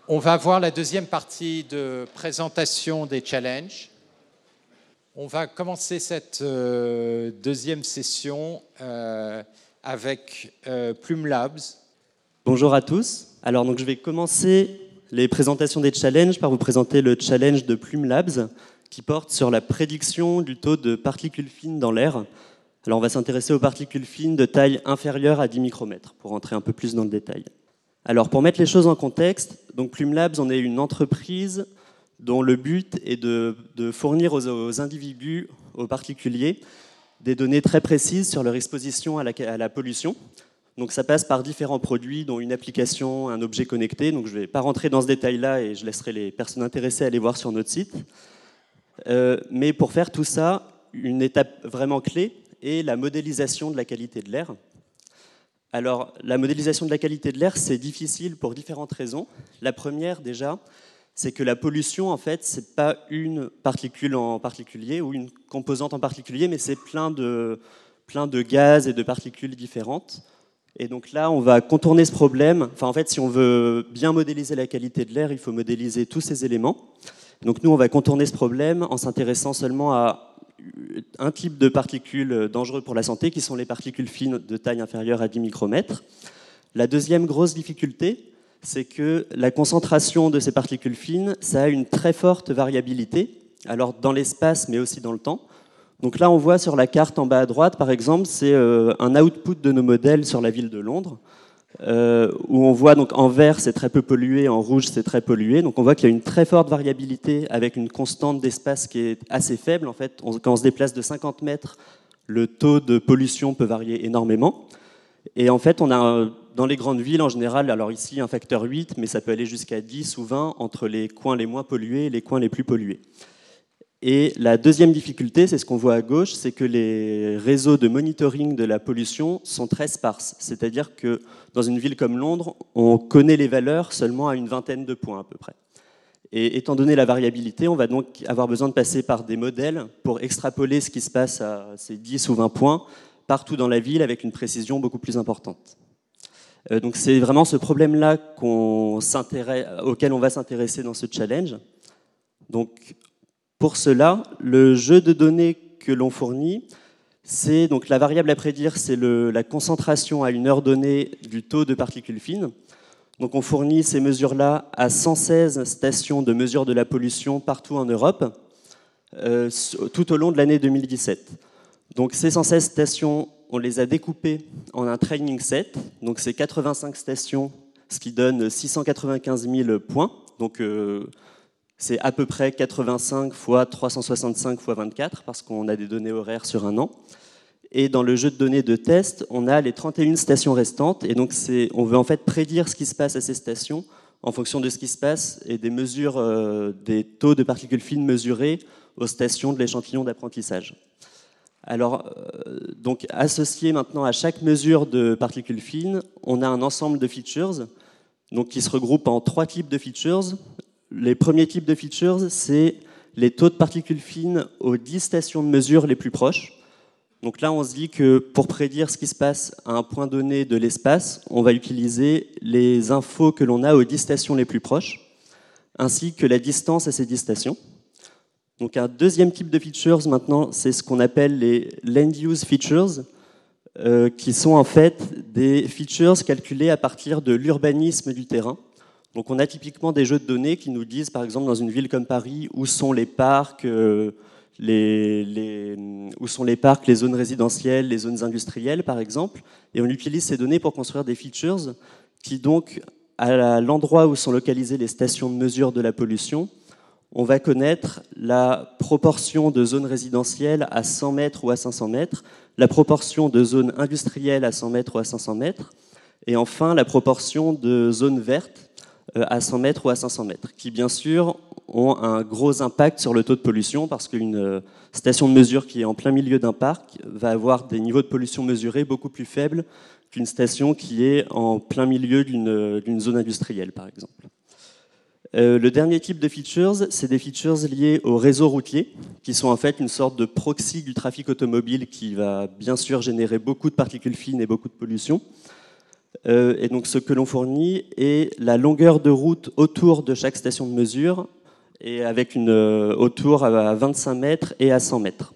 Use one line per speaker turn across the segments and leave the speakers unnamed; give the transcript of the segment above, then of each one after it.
On va voir la deuxième partie de présentation des challenges. On va commencer cette deuxième session avec Plume Labs.
Bonjour à tous. Alors donc je vais commencer les présentations des challenges par vous présenter le challenge de Plume Labs qui porte sur la prédiction du taux de particules fines dans l'air. Alors on va s'intéresser aux particules fines de taille inférieure à 10 micromètres pour rentrer un peu plus dans le détail. Alors pour mettre les choses en contexte, donc Plume Labs, on est une entreprise dont le but est de fournir aux individus, aux particuliers, des données très précises sur leur exposition à la pollution. Donc ça passe par différents produits, dont une application, un objet connecté. Donc je ne vais pas rentrer dans ce détail-là et je laisserai les personnes intéressées aller voir sur notre site. Mais pour faire tout ça, une étape vraiment clé est la modélisation de la qualité de l'air. Alors, la modélisation de la qualité de l'air, c'est difficile pour différentes raisons. La première, déjà, c'est que la pollution, en fait, c'est pas une particule en particulier ou une composante en particulier, mais c'est plein de gaz et de particules différentes. Et donc là, on va contourner ce problème. Enfin, en fait, si on veut bien modéliser la qualité de l'air, il faut modéliser tous ces éléments. Donc nous, on va contourner ce problème en s'intéressant seulement à un type de particules dangereux pour la santé, qui sont les particules fines de taille inférieure à 10 micromètres. La deuxième grosse difficulté, c'est que la concentration de ces particules fines, ça a une très forte variabilité, alors dans l'espace, mais aussi dans le temps. Donc là, on voit sur la carte en bas à droite, par exemple, c'est un output de nos modèles sur la ville de Londres, où on voit donc en vert c'est très peu pollué, en rouge c'est très pollué. Donc on voit qu'il y a une très forte variabilité avec une constante d'espace qui est assez faible. En fait, quand on se déplace de 50 mètres, le taux de pollution peut varier énormément. Et en fait, on a dans les grandes villes en général, alors ici un facteur 8, mais ça peut aller jusqu'à 10 ou 20 entre les coins les moins pollués et les coins les plus pollués. Et la deuxième difficulté, c'est ce qu'on voit à gauche, c'est que les réseaux de monitoring de la pollution sont très sparses. C'est-à-dire que dans une ville comme Londres, on connaît les valeurs seulement à une vingtaine de points à peu près. Et étant donné la variabilité, on va donc avoir besoin de passer par des modèles pour extrapoler ce qui se passe à ces 10 ou 20 points partout dans la ville avec une précision beaucoup plus importante. Donc c'est vraiment ce problème-là auquel on va s'intéresser dans ce challenge. Donc, pour cela, le jeu de données que l'on fournit, c'est donc la variable à prédire, c'est la concentration à une heure donnée du taux de particules fines. Donc on fournit ces mesures-là à 116 stations de mesure de la pollution partout en Europe, tout au long de l'année 2017. Donc ces 116 stations, on les a découpées en un training set. Donc c'est 85 stations, ce qui donne 695 000 points. Donc c'est à peu près 85 fois 365 fois 24, parce qu'on a des données horaires sur un an. Et dans le jeu de données de test, on a les 31 stations restantes. Et donc, on veut en fait prédire ce qui se passe à ces stations en fonction de ce qui se passe et des mesures, des taux de particules fines mesurés aux stations de l'échantillon d'apprentissage. Alors, donc, associé maintenant à chaque mesure de particules fines, on a un ensemble de features donc, qui se regroupent en 3 types de features. Les premiers types de features, c'est les taux de particules fines aux 10 stations de mesure les plus proches. Donc là, on se dit que pour prédire ce qui se passe à un point donné de l'espace, on va utiliser les infos que l'on a aux 10 stations les plus proches, ainsi que la distance à ces 10 stations. Donc un deuxième type de features, maintenant, c'est ce qu'on appelle les land use features, qui sont en fait des features calculées à partir de l'urbanisme du terrain. Donc on a typiquement des jeux de données qui nous disent, par exemple, dans une ville comme Paris, où sont les parcs, les zones résidentielles, les zones industrielles, par exemple. Et on utilise ces données pour construire des features qui, donc, à l'endroit où sont localisées les stations de mesure de la pollution, on va connaître la proportion de zones résidentielles à 100 mètres ou à 500 mètres, la proportion de zones industrielles à 100 mètres ou à 500 mètres, et enfin la proportion de zones vertes à 100 mètres ou à 500 mètres, qui bien sûr ont un gros impact sur le taux de pollution, parce qu'une station de mesure qui est en plein milieu d'un parc va avoir des niveaux de pollution mesurés beaucoup plus faibles qu'une station qui est en plein milieu d'une zone industrielle, par exemple. Le dernier type de features, c'est des features liées au réseau routier, qui sont en fait une sorte de proxy du trafic automobile qui va bien sûr générer beaucoup de particules fines et beaucoup de pollution. Et donc ce que l'on fournit est la longueur de route autour de chaque station de mesure, et avec une autour à 25 mètres et à 100 mètres.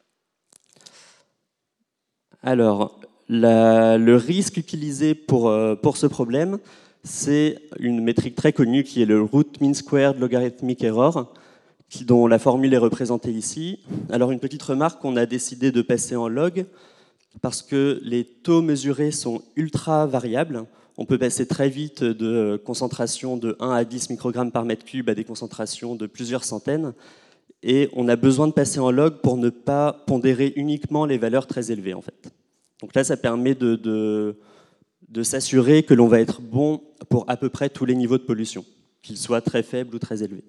Alors, le risque utilisé pour ce problème, c'est une métrique très connue qui est le root mean squared logarithmic error, dont la formule est représentée ici. Alors, une petite remarque, on a décidé de passer en log parce que les taux mesurés sont ultra variables. On peut passer très vite de concentrations de 1 à 10 microgrammes par mètre cube à des concentrations de plusieurs centaines. Et on a besoin de passer en log pour ne pas pondérer uniquement les valeurs très élevées, en fait. Donc là, ça permet de s'assurer que l'on va être bon pour à peu près tous les niveaux de pollution, qu'ils soient très faibles ou très élevés.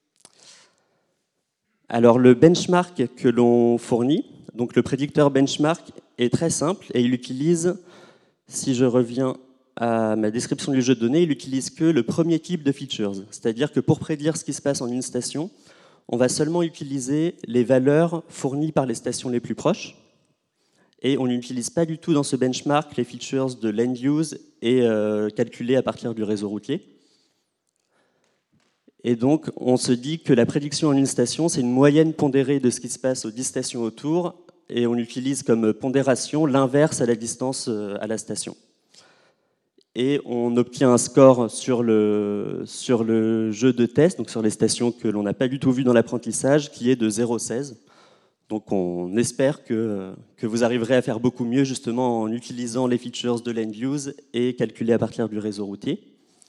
Alors le benchmark que l'on fournit, donc le prédicteur benchmark, est très simple et il utilise, si je reviens à ma description du jeu de données, il utilise que le premier type de features. C'est-à-dire que pour prédire ce qui se passe en une station, on va seulement utiliser les valeurs fournies par les stations les plus proches. Et on n'utilise pas du tout dans ce benchmark les features de land use et calculées à partir du réseau routier. Et donc, on se dit que la prédiction en une station, c'est une moyenne pondérée de ce qui se passe aux 10 stations autour, et on utilise comme pondération l'inverse à la distance à la station. Et on obtient un score sur le jeu de test, donc sur les stations que l'on n'a pas du tout vues dans l'apprentissage, qui est de 0,16. Donc on espère que vous arriverez à faire beaucoup mieux justement en utilisant les features de land use et calculées à partir du réseau routier.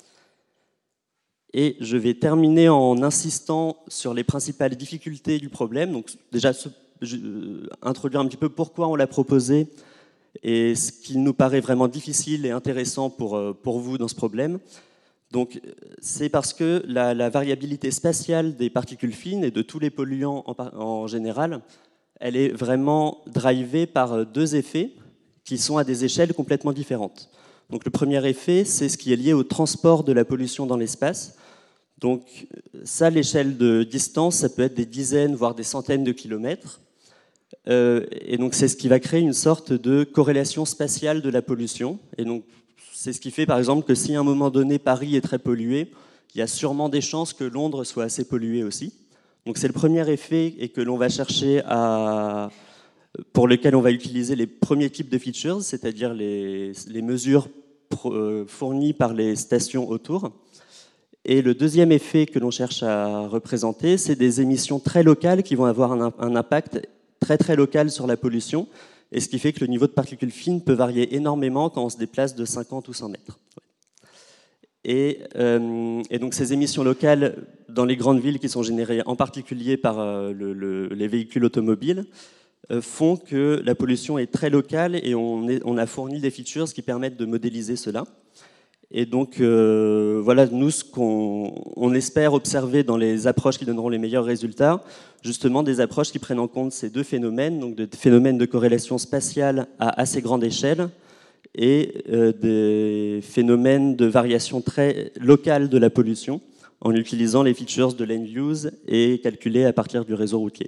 Et je vais terminer en insistant sur les principales difficultés du problème. Donc déjà, introduire un petit peu pourquoi on l'a proposé et ce qui nous paraît vraiment difficile et intéressant pour vous dans ce problème. Donc c'est parce que la variabilité spatiale des particules fines et de tous les polluants en général, elle est vraiment drivée par deux effets qui sont à des échelles complètement différentes. Donc le premier effet, c'est ce qui est lié au transport de la pollution dans l'espace. Donc ça, l'échelle de distance, ça peut être des dizaines, voire des centaines de kilomètres. Et donc c'est ce qui va créer une sorte de corrélation spatiale de la pollution. Et donc c'est ce qui fait par exemple que si à un moment donné Paris est très pollué, il y a sûrement des chances que Londres soit assez pollué aussi. Donc c'est le premier effet et que l'on va chercher pour lequel on va utiliser les premiers types de features, c'est-à-dire les mesures fournies par les stations autour. Et le deuxième effet que l'on cherche à représenter, c'est des émissions très locales qui vont avoir un impact très très local sur la pollution, et ce qui fait que le niveau de particules fines peut varier énormément quand on se déplace de 50 ou 100 mètres. Et donc ces émissions locales dans les grandes villes qui sont générées en particulier par les véhicules automobiles font que la pollution est très locale, et on a fourni des features qui permettent de modéliser cela. Et donc, voilà, nous, ce qu'on espère observer dans les approches qui donneront les meilleurs résultats, justement des approches qui prennent en compte ces deux phénomènes, donc des phénomènes de corrélation spatiale à assez grande échelle et des phénomènes de variation très locale de la pollution en utilisant les features de land use et calculées à partir du réseau routier.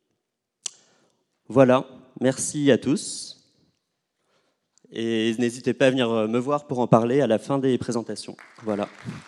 Voilà, merci à tous. Et n'hésitez pas à venir me voir pour en parler à la fin des présentations. Voilà.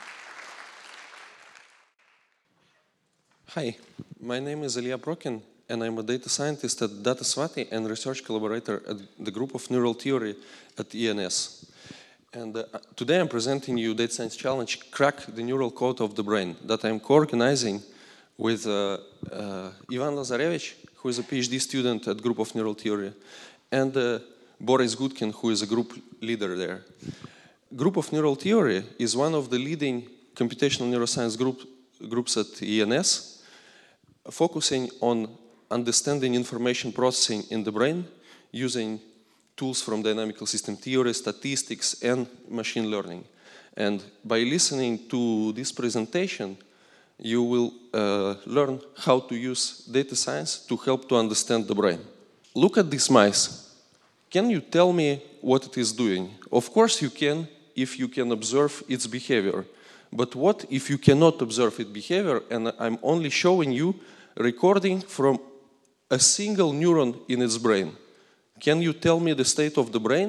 Hi, my name is Ilya Brokin, and I'm a data scientist at Datasvati and research collaborator at the group of neural theory at ENS. And today I'm presenting you Data Science Challenge, Crack the Neural Code of the Brain, that I'm co-organizing with Ivan Lazarevich, who is a PhD student at Group of Neural Theory, and Boris Gutkin, who is a group leader there. Group of Neural Theory is one of the leading computational neuroscience groups at ENS, focusing on understanding information processing in the brain using tools from dynamical system theory, statistics, and machine learning. And by listening to this presentation, you will learn how to use data science to help to understand the brain. Look at these mice. Can you tell me what it is doing? Of course you can, if you can observe its behavior. But what if you cannot observe its behavior and I'm only showing you recording from a single neuron in its brain? Can you tell me the state of the brain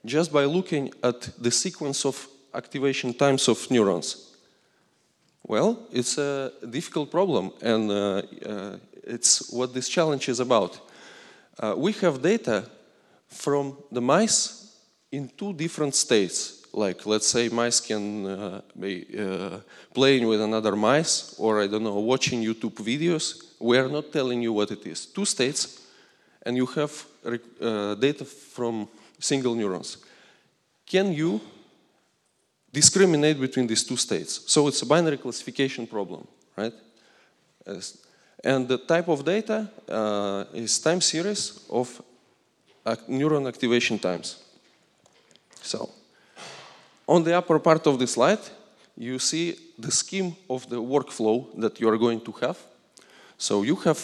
just by looking at the sequence of activation times of neurons? Well, it's a difficult problem, and it's what this challenge is about. We have data from the mice in two different states. Like, let's say mice can be playing with another mice, or, I don't know, watching YouTube videos. We are not telling you what it is. Two states, and you have data from single neurons. Can you discriminate between these two states? So it's a binary classification problem, right? And the type of data is time series of neuron activation times. So, on the upper part of the slide, you see the scheme of the workflow that you are going to have. So you have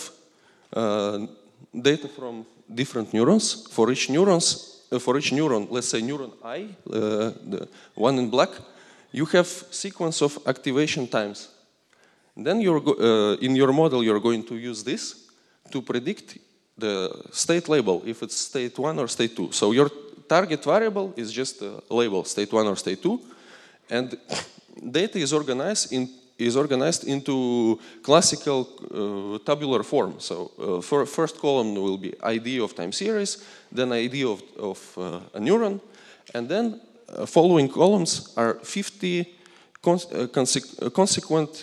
data from different neurons. For each neuron, let's say neuron I, the one in black, you have sequence of activation times. Then in your model, you're going to use this to predict the state label, if it's state 1 or state 2. So your target variable is just a label, state 1 or state 2, and data is organized into classical tabular form. So for first column will be ID of time series, then ID of a neuron, and then following columns are 50 consequent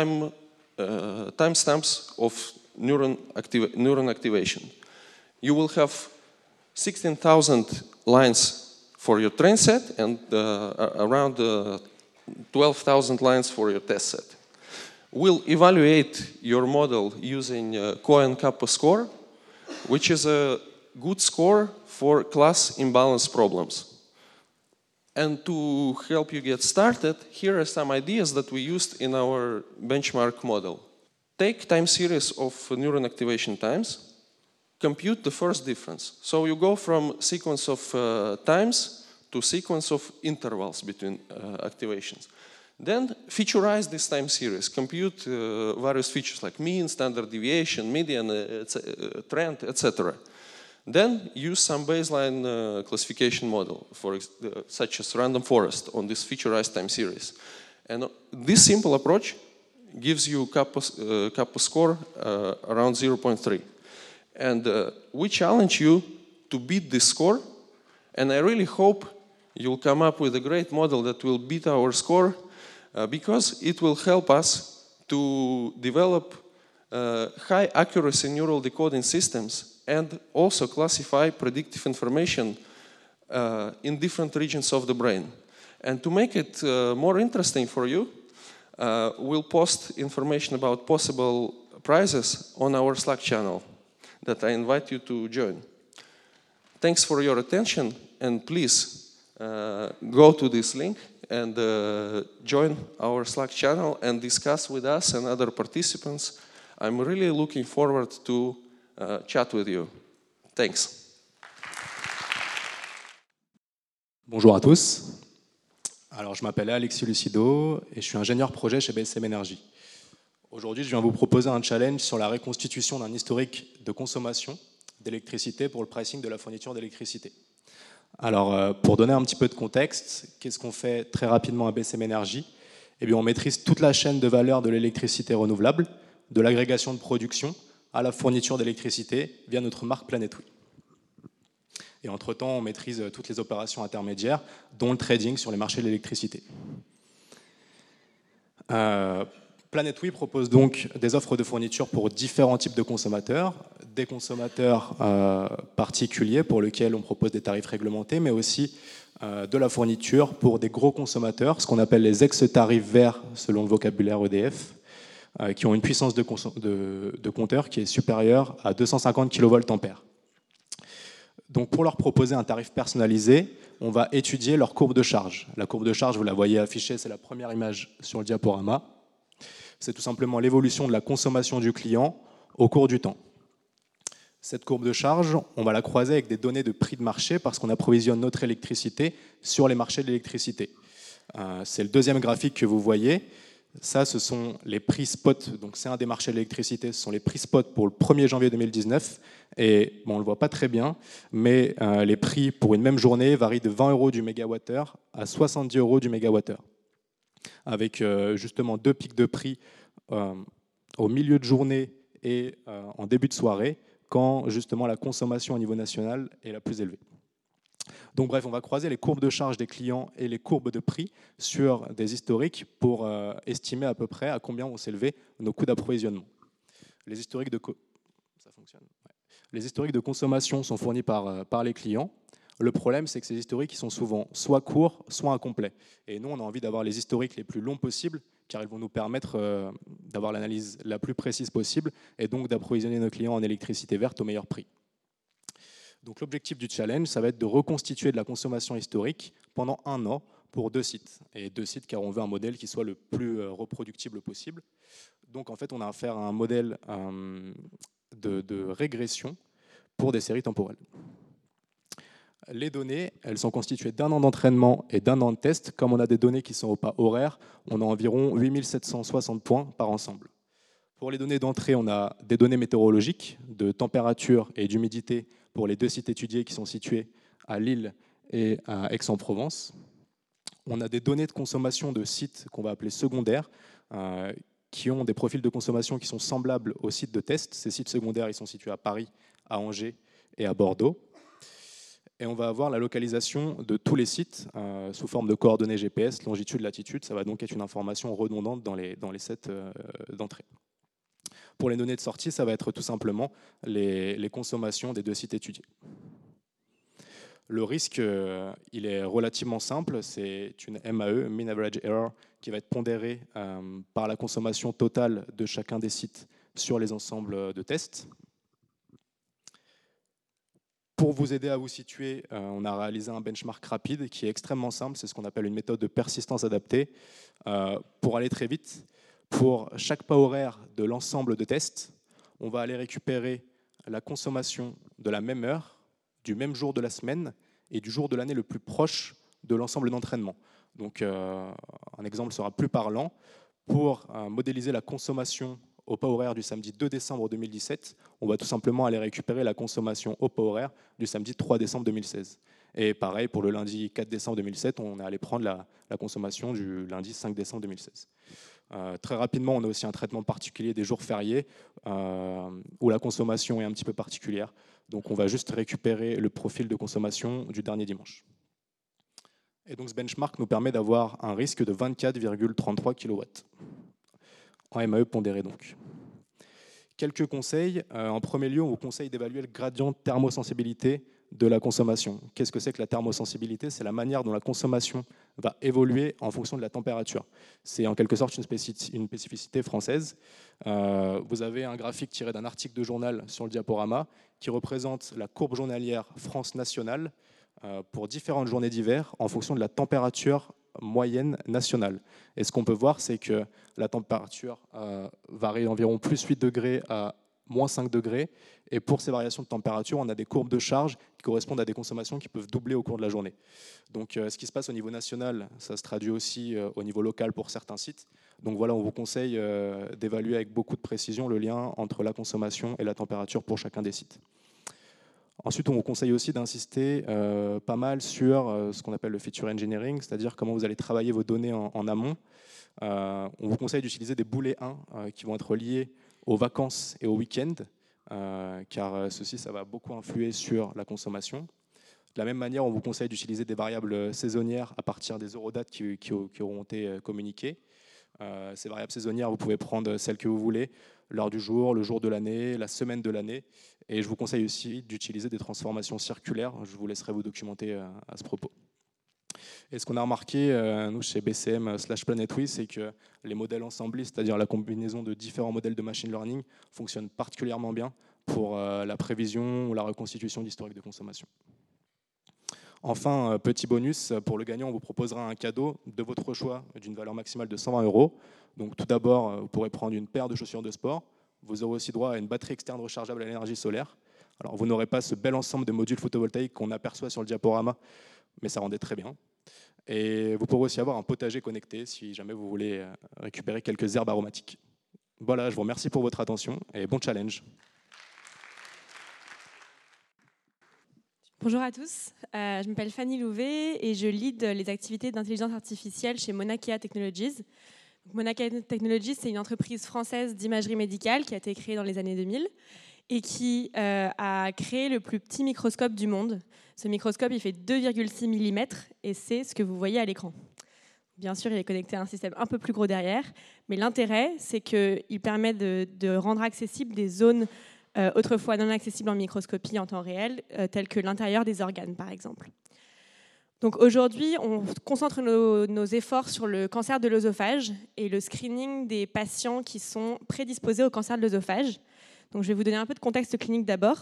timestamps of neuron activation. You will have 16,000 lines for your train set and around 12,000 lines for your test set. We'll evaluate your model using Cohen-Kappa score, which is a good score for class imbalance problems. And to help you get started, here are some ideas that we used in our benchmark model. Take time series of neuron activation times, compute the first difference. So you go from sequence of times to sequence of intervals between activations. Then featureize this time series, compute various features like mean, standard deviation, median, trend, etc. Then use some baseline classification model, such as random forest on this featureized time series. And this simple approach gives you Kappa score around 0.3. And we challenge you to beat this score, and I really hope you'll come up with a great model that will beat our score, because it will help us to develop high accuracy neural decoding systems and also classify predictive information in different regions of the brain. And to make it more interesting for you, we'll post information about possible prizes on our Slack channel that I invite you to join. Thanks for your attention, and please go to this link and join our Slack channel and discuss with us and other participants. I'm really looking forward to chat with you. Thanks.
Bonjour à tous. Alors, je m'appelle Alexis Lucido et je suis ingénieur projet chez BSM Energy. Aujourd'hui, je viens vous proposer un challenge sur la reconstitution d'un historique de consommation d'électricité pour le pricing de la fourniture d'électricité. Alors, pour donner un petit peu de contexte, qu'est-ce qu'on fait très rapidement à BSM Energy? Eh bien, on maîtrise toute la chaîne de valeur de l'électricité renouvelable, de l'agrégation de production à la fourniture d'électricité via notre marque Planet Oui. Et entre-temps, on maîtrise toutes les opérations intermédiaires, dont le trading sur les marchés de l'électricité. Planet Oui propose donc des offres de fourniture pour différents types de consommateurs, des consommateurs particuliers pour lesquels on propose des tarifs réglementés, mais aussi de la fourniture pour des gros consommateurs, ce qu'on appelle les ex-tarifs verts selon le vocabulaire EDF, qui ont une puissance de compteur qui est supérieure à 250 kVA. Donc pour leur proposer un tarif personnalisé, on va étudier leur courbe de charge. La courbe de charge, vous la voyez affichée, c'est la première image sur le diaporama. C'est tout simplement l'évolution de la consommation du client au cours du temps. Cette courbe de charge, on va la croiser avec des données de prix de marché parce qu'on approvisionne notre électricité sur les marchés de l'électricité. C'est le deuxième graphique que vous voyez. Ça, ce sont les prix spot. Donc, c'est un des marchés de l'électricité. Ce sont les prix spot pour le 1er janvier 2019. Et bon, on ne le voit pas très bien, mais les prix pour une même journée varient de 20 € du mégawattheure à 70 € du mégawattheure. Avec justement 2 pics de prix au milieu de journée et en début de soirée, quand justement la consommation au niveau national est la plus élevée. Donc bref, on va croiser les courbes de charge des clients et les courbes de prix sur des historiques pour estimer à peu près à combien vont s'élever nos coûts d'approvisionnement. Les historiques de ça fonctionne. Ouais. Les historiques de consommation sont fournis par les clients. Le problème, c'est que ces historiques ils sont souvent soit courts, soit incomplets. Et nous, on a envie d'avoir les historiques les plus longs possibles, car ils vont nous permettre d'avoir l'analyse la plus précise possible et donc d'approvisionner nos clients en électricité verte au meilleur prix. Donc l'objectif du challenge, ça va être de reconstituer de la consommation historique pendant 1 an pour 2 sites. Et 2 sites car on veut un modèle qui soit le plus reproductible possible. Donc en fait, on a affaire à un modèle de régression pour des séries temporelles. Les données, elles sont constituées d'1 an d'entraînement et d'1 an de test. Comme on a des données qui sont au pas horaire, on a environ 8760 points par ensemble. Pour les données d'entrée, on a des données météorologiques de température et d'humidité pour les 2 sites étudiés qui sont situés à Lille et à Aix-en-Provence. On a des données de consommation de sites qu'on va appeler secondaires, qui ont des profils de consommation qui sont semblables aux sites de test. Ces sites secondaires, ils sont situés à Paris, à Angers et à Bordeaux. Et on va avoir la localisation de tous les sites sous forme de coordonnées GPS, longitude, latitude. Ça va donc être une information redondante dans les sets d'entrée. Pour les données de sortie, ça va être tout simplement les consommations des 2 sites étudiés. Le risque, il est relativement simple. C'est une MAE, Mean Average Error, qui va être pondérée par la consommation totale de chacun des sites sur les ensembles de tests. Pour vous aider à vous situer, on a réalisé un benchmark rapide qui est extrêmement simple. C'est ce qu'on appelle une méthode de persistance adaptée. Pour aller très vite, pour chaque pas horaire de l'ensemble de tests, on va aller récupérer la consommation de la même heure, du même jour de la semaine et du jour de l'année le plus proche de l'ensemble d'entraînement. Donc, un exemple sera plus parlant. Pour modéliser la consommation au pas horaire du samedi 2 décembre 2017, on va tout simplement aller récupérer la consommation au pas horaire du samedi 3 décembre 2016. Et pareil, pour le lundi 4 décembre 2007, on est allé prendre la consommation du lundi 5 décembre 2016. Très rapidement, on a aussi un traitement particulier des jours fériés où la consommation est un petit peu particulière. Donc on va juste récupérer le profil de consommation du dernier dimanche. Et donc ce benchmark nous permet d'avoir un risque de 24,33 kW en MAE pondéré donc. Quelques conseils. En premier lieu, on vous conseille d'évaluer le gradient de thermosensibilité de la consommation. Qu'est-ce que c'est que la thermosensibilité? C'est la manière dont la consommation va évoluer en fonction de la température. C'est en quelque sorte une spécificité française. Vous avez un graphique tiré d'un article de journal sur le diaporama qui représente la courbe journalière France nationale pour différentes journées d'hiver en fonction de la température moyenne nationale. Et ce qu'on peut voir, c'est que la température varie d'environ plus 8 degrés à moins 5 degrés. Et pour ces variations de température, on a des courbes de charge qui correspondent à des consommations qui peuvent doubler au cours de la journée. Donc ce qui se passe au niveau national, ça se traduit aussi au niveau local pour certains sites. Donc voilà, on vous conseille d'évaluer avec beaucoup de précision le lien entre la consommation et la température pour chacun des sites. Ensuite, on vous conseille aussi d'insister pas mal sur ce qu'on appelle le feature engineering, c'est-à-dire comment vous allez travailler vos données en amont. On vous conseille d'utiliser des boolets 1 qui vont être liés aux vacances et aux week-ends, car ceci, ça va beaucoup influer sur la consommation. De la même manière, on vous conseille d'utiliser des variables saisonnières à partir des eurodates qui auront été communiquées. Ces variables saisonnières, vous pouvez prendre celles que vous voulez, l'heure du jour, le jour de l'année, la semaine de l'année. Et je vous conseille aussi d'utiliser des transformations circulaires. Je vous laisserai vous documenter à ce propos. Et ce qu'on a remarqué, nous, chez BCM/PlanetWhi, c'est que les modèles ensemblés, c'est-à-dire la combinaison de différents modèles de machine learning, fonctionnent particulièrement bien pour la prévision ou la reconstitution d'historique de consommation. Enfin, petit bonus, pour le gagnant, on vous proposera un cadeau de votre choix d'une valeur maximale de 120 €. Donc tout d'abord, vous pourrez prendre une paire de chaussures de sport. Vous aurez aussi droit à une batterie externe rechargeable à l'énergie solaire. Alors vous n'aurez pas ce bel ensemble de modules photovoltaïques qu'on aperçoit sur le diaporama, mais ça rendait très bien. Et vous pourrez aussi avoir un potager connecté si jamais vous voulez récupérer quelques herbes aromatiques. Voilà, je vous remercie pour votre attention et bon challenge.
Bonjour à tous, je m'appelle Fanny Louvet et je lead les activités d'intelligence artificielle chez Mauna Kea Technologies. Mauna Kea Technologies, c'est une entreprise française d'imagerie médicale qui a été créée dans les années 2000 et qui a créé le plus petit microscope du monde. Ce microscope, il fait 2,6 mm et c'est ce que vous voyez à l'écran. Bien sûr, il est connecté à un système un peu plus gros derrière, mais l'intérêt, c'est qu'il permet de rendre accessibles des zones autrefois non accessibles en microscopie en temps réel, telles que l'intérieur des organes, par exemple. Donc aujourd'hui, on concentre nos efforts sur le cancer de l'œsophage et le screening des patients qui sont prédisposés au cancer de l'œsophage. Donc je vais vous donner un peu de contexte clinique d'abord.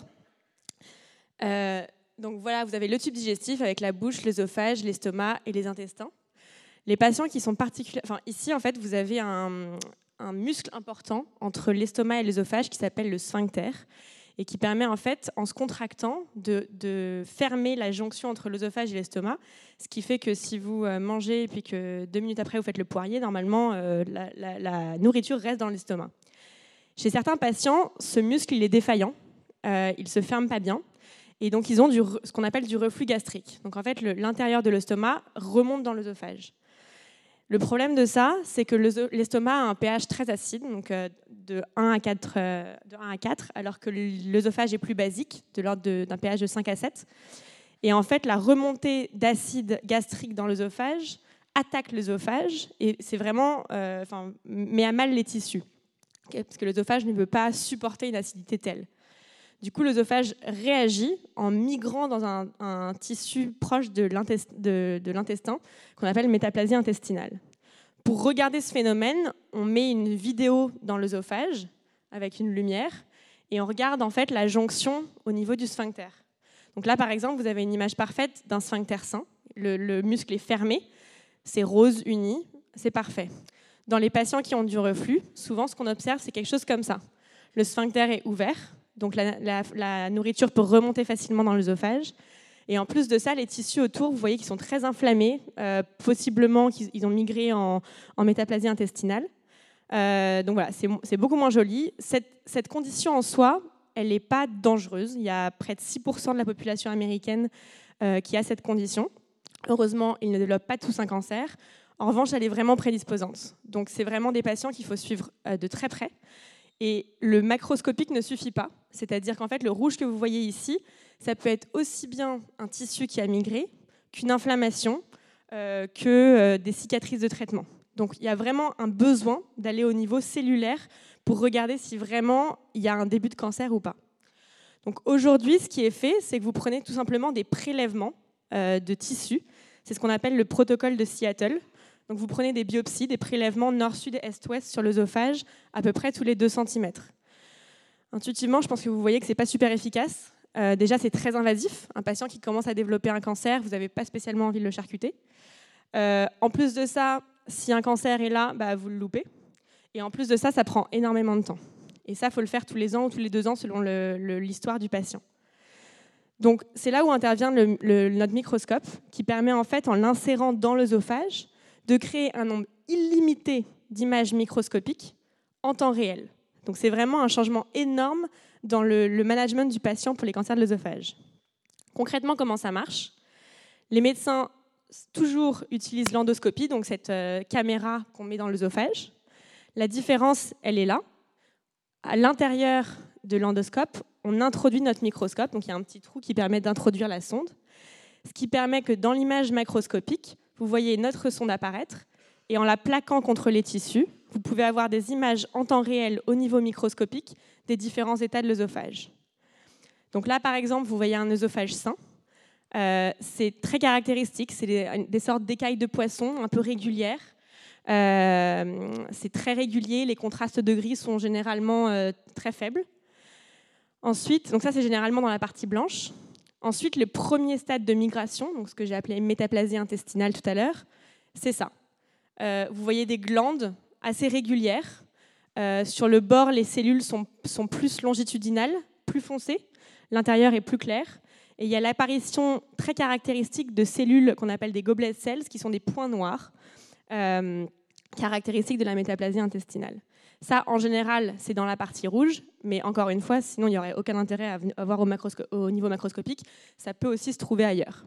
Donc voilà, vous avez le tube digestif avec la bouche, l'œsophage, l'estomac et les intestins. Les patients qui sont particulièrement... ici, en fait, vous avez un muscle important entre l'estomac et l'œsophage qui s'appelle le sphincter et qui permet, en fait, en se contractant, de fermer la jonction entre l'œsophage et l'estomac, ce qui fait que si vous mangez et puis que 2 minutes après, vous faites le poirier, normalement, la nourriture reste dans l'estomac. Chez certains patients, ce muscle il est défaillant, il ne se ferme pas bien, et donc ils ont ce qu'on appelle du reflux gastrique. Donc en fait, l'intérieur de l'estomac remonte dans l'œsophage. Le problème de ça, c'est que l'estomac a un pH très acide, donc de 1 à 4, alors que l'œsophage est plus basique, de l'ordre d'un pH de 5 à 7. Et en fait, la remontée d'acide gastrique dans l'œsophage attaque l'œsophage, et c'est vraiment, met à mal les tissus, parce que l'œsophage ne peut pas supporter une acidité telle. Du coup, l'œsophage réagit en migrant dans un tissu proche de l'intestin, qu'on appelle métaplasie intestinale. Pour regarder ce phénomène, on met une vidéo dans l'œsophage avec une lumière et on regarde en fait la jonction au niveau du sphincter. Donc là, par exemple, vous avez une image parfaite d'un sphincter sain. Le muscle est fermé, c'est rose, uni, c'est parfait. Dans les patients qui ont du reflux, souvent, ce qu'on observe, c'est quelque chose comme ça. Le sphincter est ouvert. Donc la nourriture peut remonter facilement dans l'œsophage. Et en plus de ça, les tissus autour, vous voyez qu'ils sont très inflammés, possiblement qu'ils ont migré en métaplasie intestinale. Donc voilà, c'est beaucoup moins joli. Cette condition en soi, elle n'est pas dangereuse. Il y a près de 6% de la population américaine qui a cette condition. Heureusement, ils ne développent pas tous un cancer. En revanche, elle est vraiment prédisposante. Donc c'est vraiment des patients qu'il faut suivre de très près. Et le macroscopique ne suffit pas, c'est-à-dire qu'en fait, le rouge que vous voyez ici, ça peut être aussi bien un tissu qui a migré qu'une inflammation, que des cicatrices de traitement. Donc il y a vraiment un besoin d'aller au niveau cellulaire pour regarder si vraiment il y a un début de cancer ou pas. Donc aujourd'hui, ce qui est fait, c'est que vous prenez tout simplement des prélèvements de tissus. C'est ce qu'on appelle le protocole de Seattle. Donc vous prenez des biopsies, des prélèvements nord, sud, est, ouest sur l'œsophage à peu près tous les 2 cm. Intuitivement, je pense que vous voyez que ce n'est pas super efficace. Déjà, c'est très invasif. Un patient qui commence à développer un cancer, vous n'avez pas spécialement envie de le charcuter. En plus de ça, si un cancer est là, vous le loupez. Et en plus de ça, ça prend énormément de temps. Et ça, il faut le faire tous les ans ou tous les 2 ans selon l'histoire du patient. Donc c'est là où intervient notre microscope qui permet en fait, en l'insérant dans l'œsophage, de créer un nombre illimité d'images microscopiques en temps réel. Donc c'est vraiment un changement énorme dans le management du patient pour les cancers de l'œsophage. Concrètement, comment ça marche ? Les médecins toujours utilisent l'endoscopie, donc cette caméra qu'on met dans l'œsophage. La différence, elle est là. À l'intérieur de l'endoscope, on introduit notre microscope, donc il y a un petit trou qui permet d'introduire la sonde, ce qui permet que dans l'image macroscopique, vous voyez notre sonde apparaître, et en la plaquant contre les tissus, vous pouvez avoir des images en temps réel au niveau microscopique des différents états de l'œsophage. Donc là, par exemple, vous voyez un œsophage sain. C'est très caractéristique, c'est des sortes d'écailles de poisson un peu régulières. C'est très régulier, les contrastes de gris sont généralement très faibles. Ensuite, donc ça c'est généralement dans la partie blanche. Ensuite, le premier stade de migration, donc ce que j'ai appelé métaplasie intestinale tout à l'heure, c'est ça. Vous voyez des glandes assez régulières. Sur le bord, les cellules sont plus longitudinales, plus foncées. L'intérieur est plus clair. Et il y a l'apparition très caractéristique de cellules qu'on appelle des goblet cells, qui sont des points noirs caractéristiques de la métaplasie intestinale. Ça, en général, c'est dans la partie rouge, mais encore une fois, sinon il n'y aurait aucun intérêt à voir au niveau macroscopique. Ça peut aussi se trouver ailleurs.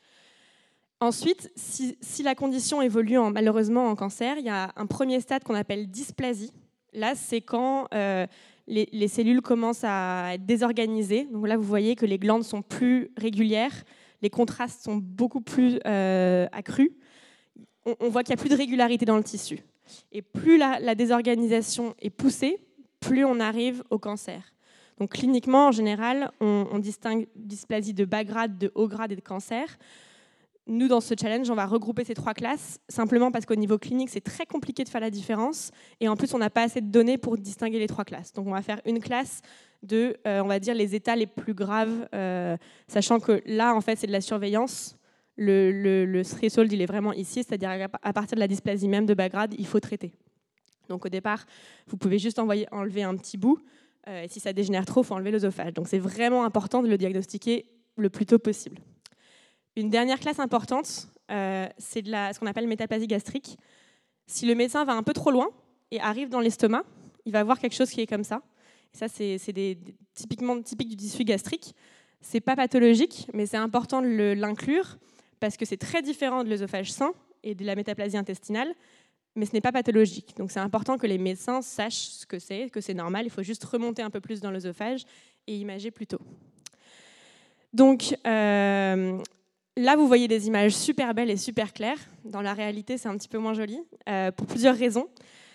Ensuite, si la condition évolue malheureusement en cancer, il y a un premier stade qu'on appelle dysplasie. Là, c'est quand les cellules commencent à être désorganisées. Donc là, vous voyez que les glandes sont plus régulières, les contrastes sont beaucoup plus accrus. On voit qu'il n'y a plus de régularité dans le tissu. Et plus la désorganisation est poussée, plus on arrive au cancer. Donc cliniquement, en général, on distingue dysplasie de bas grade, de haut grade et de cancer. Nous, dans ce challenge, on va regrouper ces 3 classes, simplement parce qu'au niveau clinique, c'est très compliqué de faire la différence. Et en plus, on n'a pas assez de données pour distinguer les 3 classes. Donc on va faire une classe de, on va dire, les états les plus graves, sachant que là, en fait, c'est de la surveillance. Le threshold, il est vraiment ici, c'est-à-dire à partir de la dysplasie même de bas grade, il faut traiter. Donc au départ, vous pouvez juste enlever un petit bout, et si ça dégénère trop, il faut enlever l'œsophage. Donc c'est vraiment important de le diagnostiquer le plus tôt possible. Une dernière classe importante, c'est ce qu'on appelle métaplasie gastrique. Si le médecin va un peu trop loin et arrive dans l'estomac, il va voir quelque chose qui est comme ça. Et ça, c'est typiquement typique du tissu gastrique. C'est pas pathologique, mais c'est important de l'inclure parce que c'est très différent de l'œsophage sain et de la métaplasie intestinale, mais ce n'est pas pathologique. Donc c'est important que les médecins sachent ce que c'est normal. Il faut juste remonter un peu plus dans l'œsophage et imager plus tôt. Donc là, vous voyez des images super belles et super claires. Dans la réalité, c'est un petit peu moins joli, pour plusieurs raisons.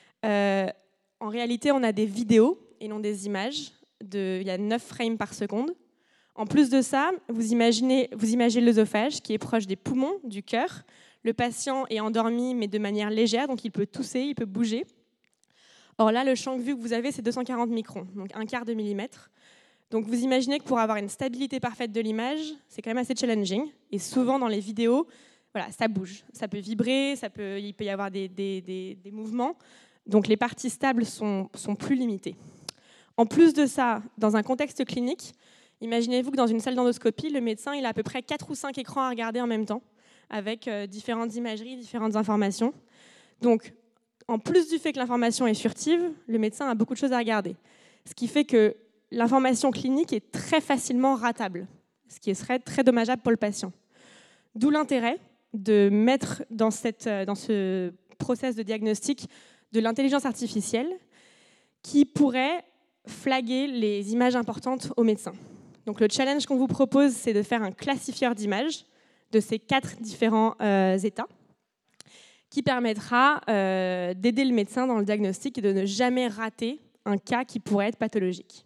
En réalité, on a des vidéos et non des images. Il y a 9 frames par seconde. En plus de ça, vous imaginez l'œsophage qui est proche des poumons, du cœur. Le patient est endormi, mais de manière légère, donc il peut tousser, il peut bouger. Or là, le champ de vue que vous avez, c'est 240 microns, donc 1/4 de millimètre. Donc vous imaginez que pour avoir une stabilité parfaite de l'image, c'est quand même assez challenging. Et souvent dans les vidéos, voilà, ça bouge, ça peut vibrer, il peut y avoir des mouvements. Donc les parties stables sont plus limitées. En plus de ça, dans un contexte clinique, imaginez-vous que dans une salle d'endoscopie, le médecin il a à peu près 4 ou 5 écrans à regarder en même temps, avec différentes imageries, différentes informations. Donc, en plus du fait que l'information est furtive, le médecin a beaucoup de choses à regarder. Ce qui fait que l'information clinique est très facilement ratable, ce qui serait très dommageable pour le patient. D'où l'intérêt de mettre dans ce process de diagnostic de l'intelligence artificielle qui pourrait flaguer les images importantes au médecin. Donc le challenge qu'on vous propose, c'est de faire un classifieur d'images de ces 4 différents états qui permettra d'aider le médecin dans le diagnostic et de ne jamais rater un cas qui pourrait être pathologique.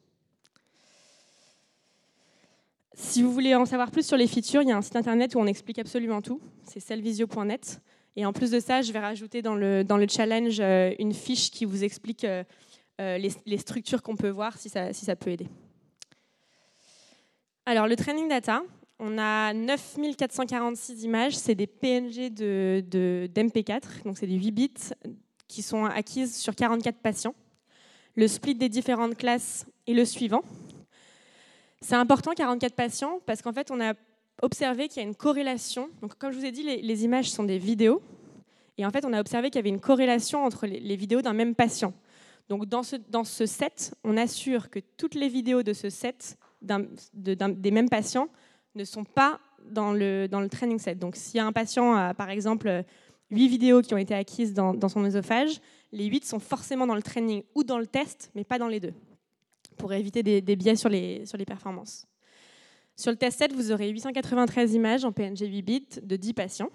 Si vous voulez en savoir plus sur les features, il y a un site internet où on explique absolument tout, c'est cellvisio.net. Et en plus de ça, je vais rajouter dans le challenge une fiche qui vous explique les structures qu'on peut voir, si ça peut aider. Alors, le training data, on a 9446 images, c'est des PNG d'MP4, donc c'est des 8 bits qui sont acquises sur 44 patients. Le split des différentes classes est le suivant. C'est important, 44 patients, parce qu'en fait, on a observé qu'il y a une corrélation. Donc, comme je vous ai dit, les images sont des vidéos. Et en fait, on a observé qu'il y avait une corrélation entre les vidéos d'un même patient. Donc, dans ce set, on assure que toutes les vidéos de ce set des mêmes patients ne sont pas dans le training set. Donc, s'il y a un patient a, par exemple, 8 vidéos qui ont été acquises dans son œsophage, les 8 sont forcément dans le training ou dans le test, mais pas dans les deux, pour éviter des biais sur les performances. Sur le test set, vous aurez 893 images en PNG 8 bits de 10 patients.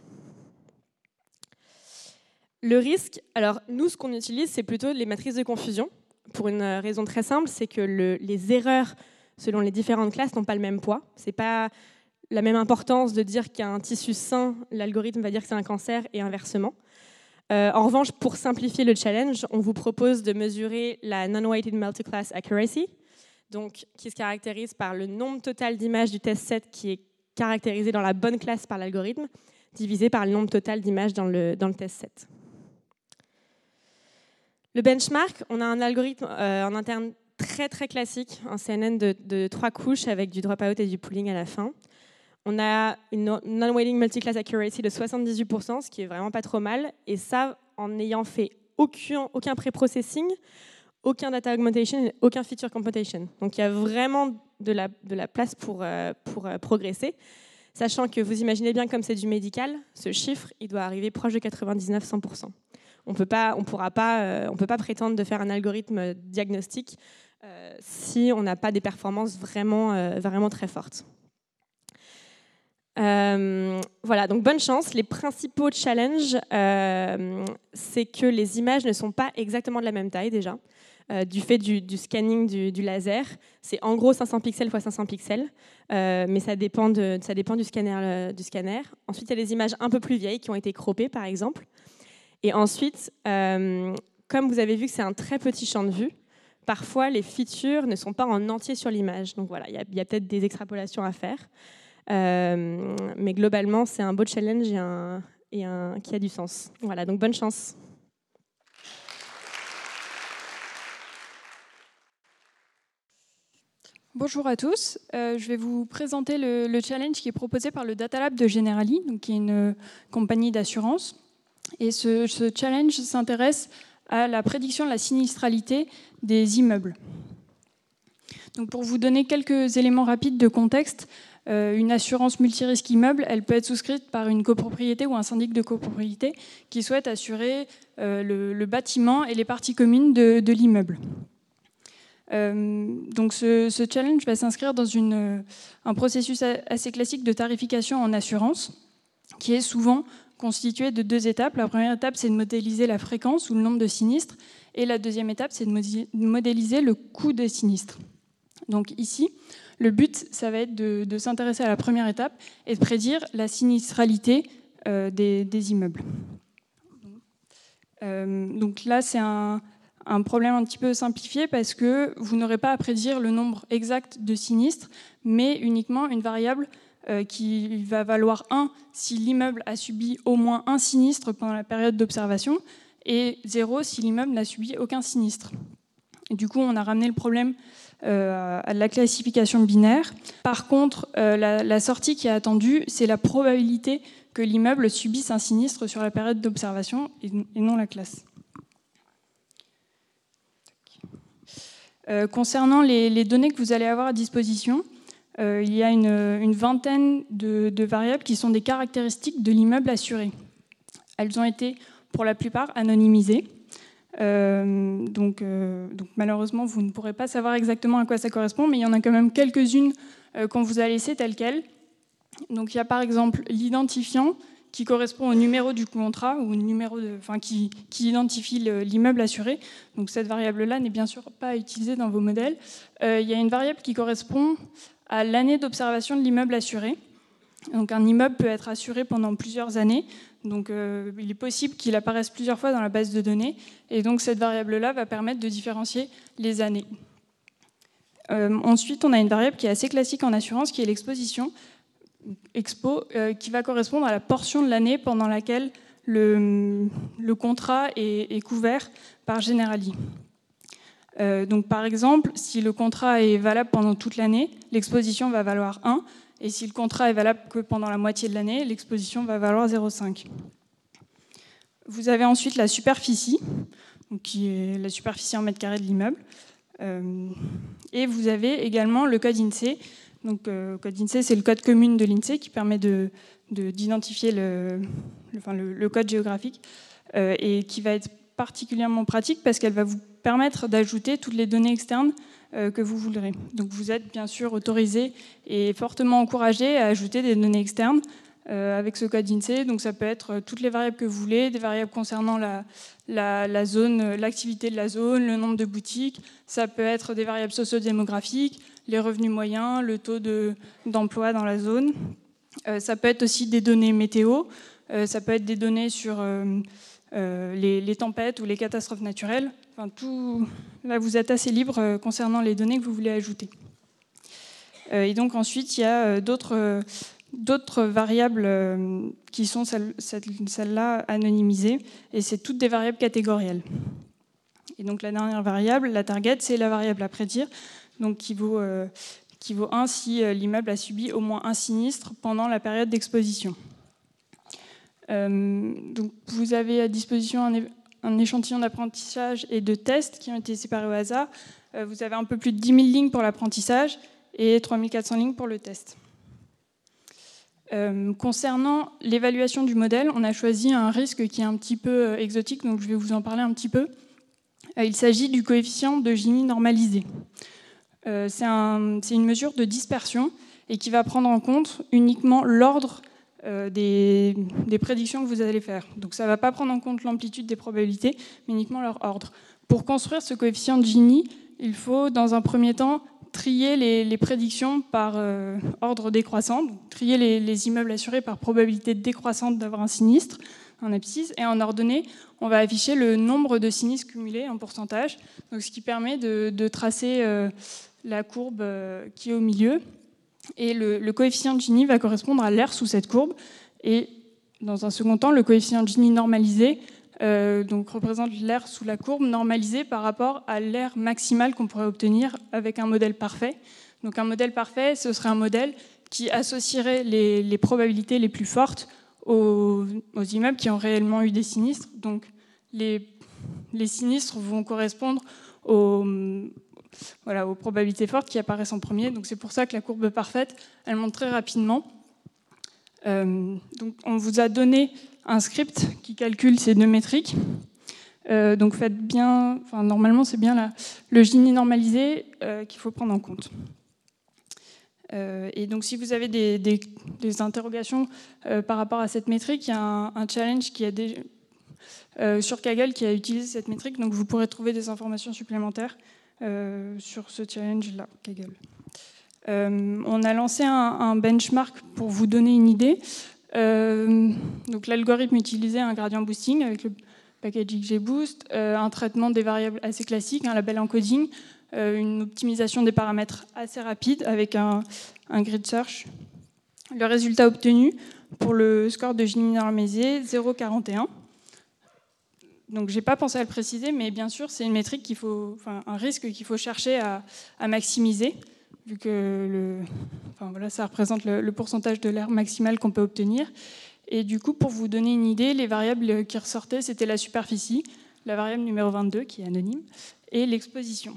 Le risque, alors nous, ce qu'on utilise, c'est plutôt les matrices de confusion, pour une raison très simple, c'est que les erreurs selon les différentes classes n'ont pas le même poids. Ce n'est pas la même importance de dire qu'il y a un tissu sain, l'algorithme va dire que c'est un cancer et inversement. En revanche, pour simplifier le challenge, on vous propose de mesurer la non-weighted multiclass accuracy, donc, qui se caractérise par le nombre total d'images du test set qui est caractérisé dans la bonne classe par l'algorithme, divisé par le nombre total d'images dans le test set. Le benchmark, on a un algorithme en interne très très classique, un CNN de 3 couches avec du dropout et du pooling à la fin. On a une non-weighting multiclass accuracy de 78%, ce qui est vraiment pas trop mal. Et ça, en n'ayant fait aucun pré-processing, aucun data augmentation et aucun feature computation. Donc il y a vraiment de la place pour progresser. Sachant que vous imaginez bien, comme c'est du médical, ce chiffre, il doit arriver proche de 99-100%. On peut pas prétendre de faire un algorithme diagnostique si on n'a pas des performances vraiment très fortes. Voilà, donc bonne chance. Les principaux challenges, c'est que les images ne sont pas exactement de la même taille déjà, du fait du scanning du laser. C'est en gros 500 pixels x 500 pixels, mais ça dépend du scanner. Ensuite, il y a des images un peu plus vieilles qui ont été croppées, par exemple. Et ensuite, comme vous avez vu que c'est un très petit champ de vue, parfois les features ne sont pas en entier sur l'image. Donc voilà, il y a peut-être des extrapolations à faire. Mais globalement, c'est un beau challenge et qui a du sens. Voilà, donc bonne chance.
Bonjour à tous, je vais vous présenter le challenge qui est proposé par le Data Lab de Generali, donc qui est une compagnie d'assurance. Et ce challenge s'intéresse à la prédiction de la sinistralité des immeubles. Donc pour vous donner quelques éléments rapides de contexte, une assurance multirisque immeuble, elle peut être souscrite par une copropriété ou un syndic de copropriété qui souhaite assurer le bâtiment et les parties communes de l'immeuble. Donc ce challenge va s'inscrire dans un processus assez classique de tarification en assurance, qui est souvent constitué de 2 étapes. La première étape, c'est de modéliser la fréquence ou le nombre de sinistres, et la deuxième étape, c'est de modéliser le coût des sinistres. Donc ici, le but, ça va être de s'intéresser à la première étape et de prédire la sinistralité des immeubles. Donc là, c'est un problème un petit peu simplifié parce que vous n'aurez pas à prédire le nombre exact de sinistres, mais uniquement une variable qui va valoir 1 si l'immeuble a subi au moins un sinistre pendant la période d'observation et 0 si l'immeuble n'a subi aucun sinistre. Et du coup, on a ramené le problème à la classification binaire. Par contre, la sortie qui est attendue, c'est la probabilité que l'immeuble subisse un sinistre sur la période d'observation et non la classe. Concernant les données que vous allez avoir à disposition, il y a une vingtaine de variables qui sont des caractéristiques de l'immeuble assuré. Elles ont été, pour la plupart, anonymisées. Donc malheureusement, vous ne pourrez pas savoir exactement à quoi ça correspond, mais il y en a quand même quelques-unes qu'on vous a laissées telles quelles. Donc il y a par exemple l'identifiant qui correspond au numéro du contrat ou qui identifie l'immeuble assuré. Donc cette variable-là n'est bien sûr pas utilisée dans vos modèles. Il y a une variable qui correspond à l'année d'observation de l'immeuble assuré. Donc un immeuble peut être assuré pendant plusieurs années. Donc il est possible qu'il apparaisse plusieurs fois dans la base de données. Et donc cette variable-là va permettre de différencier les années. Ensuite, on a une variable qui est assez classique en assurance, qui est l'exposition. Expo, qui va correspondre à la portion de l'année pendant laquelle le contrat est couvert par Generali. Donc par exemple, si le contrat est valable pendant toute l'année, l'exposition va valoir 1, et si le contrat est valable que pendant la moitié de l'année, l'exposition va valoir 0,5. Vous avez ensuite la superficie, donc qui est la superficie en mètres carrés de l'immeuble, et vous avez également le code INSEE. Donc, le code INSEE, c'est le code commun de l'INSEE qui permet d'identifier le code géographique et qui va être particulièrement pratique parce qu'elle va vous permettre d'ajouter toutes les données externes que vous voudrez. Donc, vous êtes bien sûr autorisé et fortement encouragé à ajouter des données externes avec ce code INSEE. Donc, ça peut être toutes les variables que vous voulez, des variables concernant la zone, l'activité de la zone, le nombre de boutiques. Ça peut être des variables sociodémographiques, les revenus moyens, le taux d'emploi dans la zone. Ça peut être aussi des données météo, ça peut être des données sur les tempêtes ou les catastrophes naturelles. Enfin, là, vous êtes assez libre concernant les données que vous voulez ajouter. Et donc ensuite, il y a d'autres variables qui sont celles-là anonymisées, et c'est toutes des variables catégorielles. Et donc la dernière variable, la target, c'est la variable à prédire, donc qui qui vaut 1 si l'immeuble a subi au moins un sinistre pendant la période d'exposition. Donc vous avez à disposition un échantillon d'apprentissage et de tests qui ont été séparés au hasard. Vous avez un peu plus de 10 000 lignes pour l'apprentissage et 3 400 lignes pour le test. Concernant l'évaluation du modèle, on a choisi un risque qui est un petit peu exotique, donc je vais vous en parler un petit peu. Il s'agit du coefficient de Gini normalisé. C'est une mesure de dispersion et qui va prendre en compte uniquement l'ordre des prédictions que vous allez faire. Donc ça ne va pas prendre en compte l'amplitude des probabilités, mais uniquement leur ordre. Pour construire ce coefficient de Gini, il faut dans un premier temps trier les prédictions par ordre décroissant, donc trier les immeubles assurés par probabilité décroissante d'avoir un sinistre, un abscisse, et en ordonnée, on va afficher le nombre de sinistres cumulés en pourcentage, donc ce qui permet de tracer la courbe qui est au milieu. Et le coefficient de Gini va correspondre à l'aire sous cette courbe. Et dans un second temps, le coefficient de Gini normalisé donc représente l'aire sous la courbe normalisée par rapport à l'aire maximale qu'on pourrait obtenir avec un modèle parfait. Donc un modèle parfait, ce serait un modèle qui associerait les probabilités les plus fortes aux immeubles qui ont réellement eu des sinistres. Donc les sinistres vont correspondre aux probabilités fortes qui apparaissent en premier. Donc c'est pour ça que la courbe parfaite, elle monte très rapidement. Donc on vous a donné un script qui calcule ces deux métriques. Donc faites bien, normalement c'est bien le Gini normalisé qu'il faut prendre en compte. Et donc si vous avez des interrogations par rapport à cette métrique, il y a un challenge qui a sur Kaggle qui a utilisé cette métrique, donc vous pourrez trouver des informations supplémentaires sur ce challenge-là, Kaggle. On a lancé un benchmark pour vous donner une idée. Donc l'algorithme utilisait un gradient boosting avec le package XGBoost, un traitement des variables assez classique, un label encoding, une optimisation des paramètres assez rapide avec un grid search. Le résultat obtenu pour le score de Gini normalisé, 0,41. Donc j'ai pas pensé à le préciser, mais bien sûr c'est une métrique un risque qu'il faut chercher à maximiser, vu que ça représente le pourcentage de l'aire maximale qu'on peut obtenir. Et du coup, pour vous donner une idée, les variables qui ressortaient, c'était la superficie, la variable numéro 22 qui est anonyme, et l'exposition.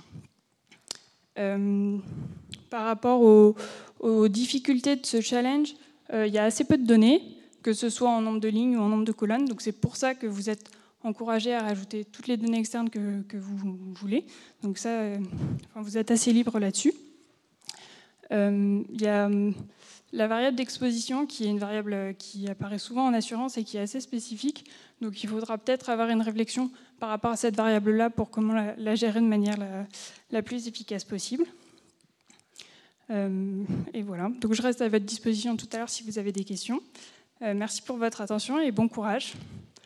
Par rapport aux difficultés de ce challenge, il y a assez peu de données, que ce soit en nombre de lignes ou en nombre de colonnes. Donc c'est pour ça que vous êtes encouragé à rajouter toutes les données externes que vous voulez. Donc ça, vous êtes assez libre là-dessus. Il y a la variable d'exposition, qui est une variable qui apparaît souvent en assurance et qui est assez spécifique. Donc il faudra peut-être avoir une réflexion par rapport à cette variable-là pour comment la gérer de manière la plus efficace possible. Et voilà. Donc je reste à votre disposition tout à l'heure si vous avez des questions. Merci pour votre attention et bon courage.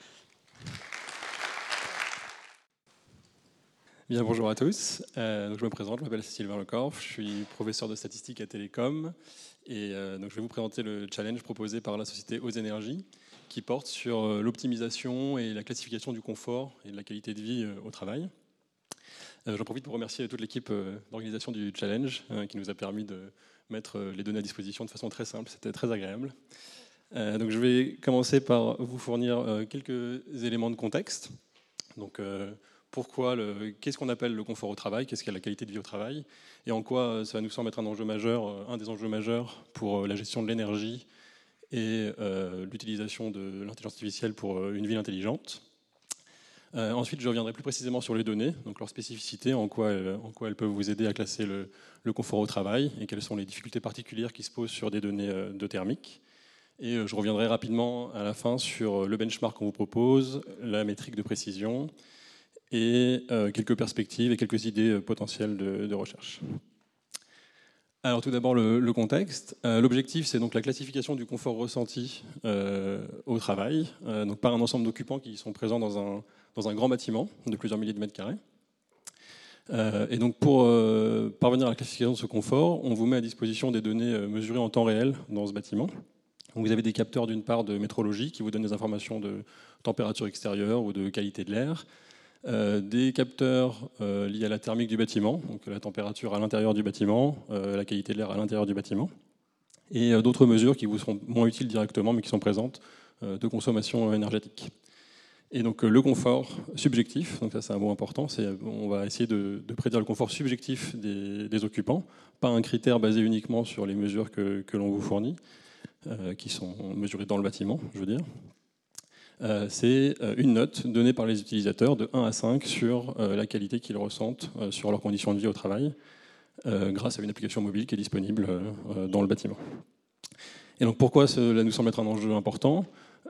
Bien, bonjour à tous. Donc je me présente, je m'appelle Sylvain Lecorf, je suis professeur de statistique à Télécom et donc je vais vous présenter le challenge proposé par la société Ose Énergie qui porte sur l'optimisation et la classification du confort et de la qualité de vie au travail. J'en profite pour remercier toute l'équipe d'organisation du challenge qui nous a permis de mettre les données à disposition de façon très simple, c'était très agréable. Donc je vais commencer par vous fournir quelques éléments de contexte. Donc qu'est-ce qu'on appelle le confort au travail, qu'est-ce qu'est la qualité de vie au travail, et en quoi ça nous semble être un des enjeux majeurs pour la gestion de l'énergie et l'utilisation de l'intelligence artificielle pour une ville intelligente. Ensuite, je reviendrai plus précisément sur les données, donc leur spécificité, en quoi elles peuvent vous aider à classer le confort au travail, et quelles sont les difficultés particulières qui se posent sur des données de thermique. Et je reviendrai rapidement à la fin sur le benchmark qu'on vous propose, la métrique de précision, et quelques perspectives et quelques idées potentielles de recherche. Alors tout d'abord le contexte. L'objectif, c'est donc la classification du confort ressenti au travail, donc par un ensemble d'occupants qui sont présents dans un grand bâtiment de plusieurs milliers de mètres carrés. Et donc pour parvenir à la classification de ce confort, on vous met à disposition des données mesurées en temps réel dans ce bâtiment. Donc vous avez des capteurs d'une part de métrologie qui vous donnent des informations de température extérieure ou de qualité de l'air, des capteurs liés à la thermique du bâtiment, donc la température à l'intérieur du bâtiment, la qualité de l'air à l'intérieur du bâtiment, et d'autres mesures qui vous seront moins utiles directement, mais qui sont présentes de consommation énergétique. Et donc le confort subjectif, donc ça c'est un mot important, on va essayer de prédire le confort subjectif des occupants, pas un critère basé uniquement sur les mesures que l'on vous fournit, qui sont mesurées dans le bâtiment, je veux dire. C'est une note donnée par les utilisateurs de 1 à 5 sur la qualité qu'ils ressentent sur leurs conditions de vie au travail, grâce à une application mobile qui est disponible dans le bâtiment. Et donc pourquoi cela nous semble être un enjeu important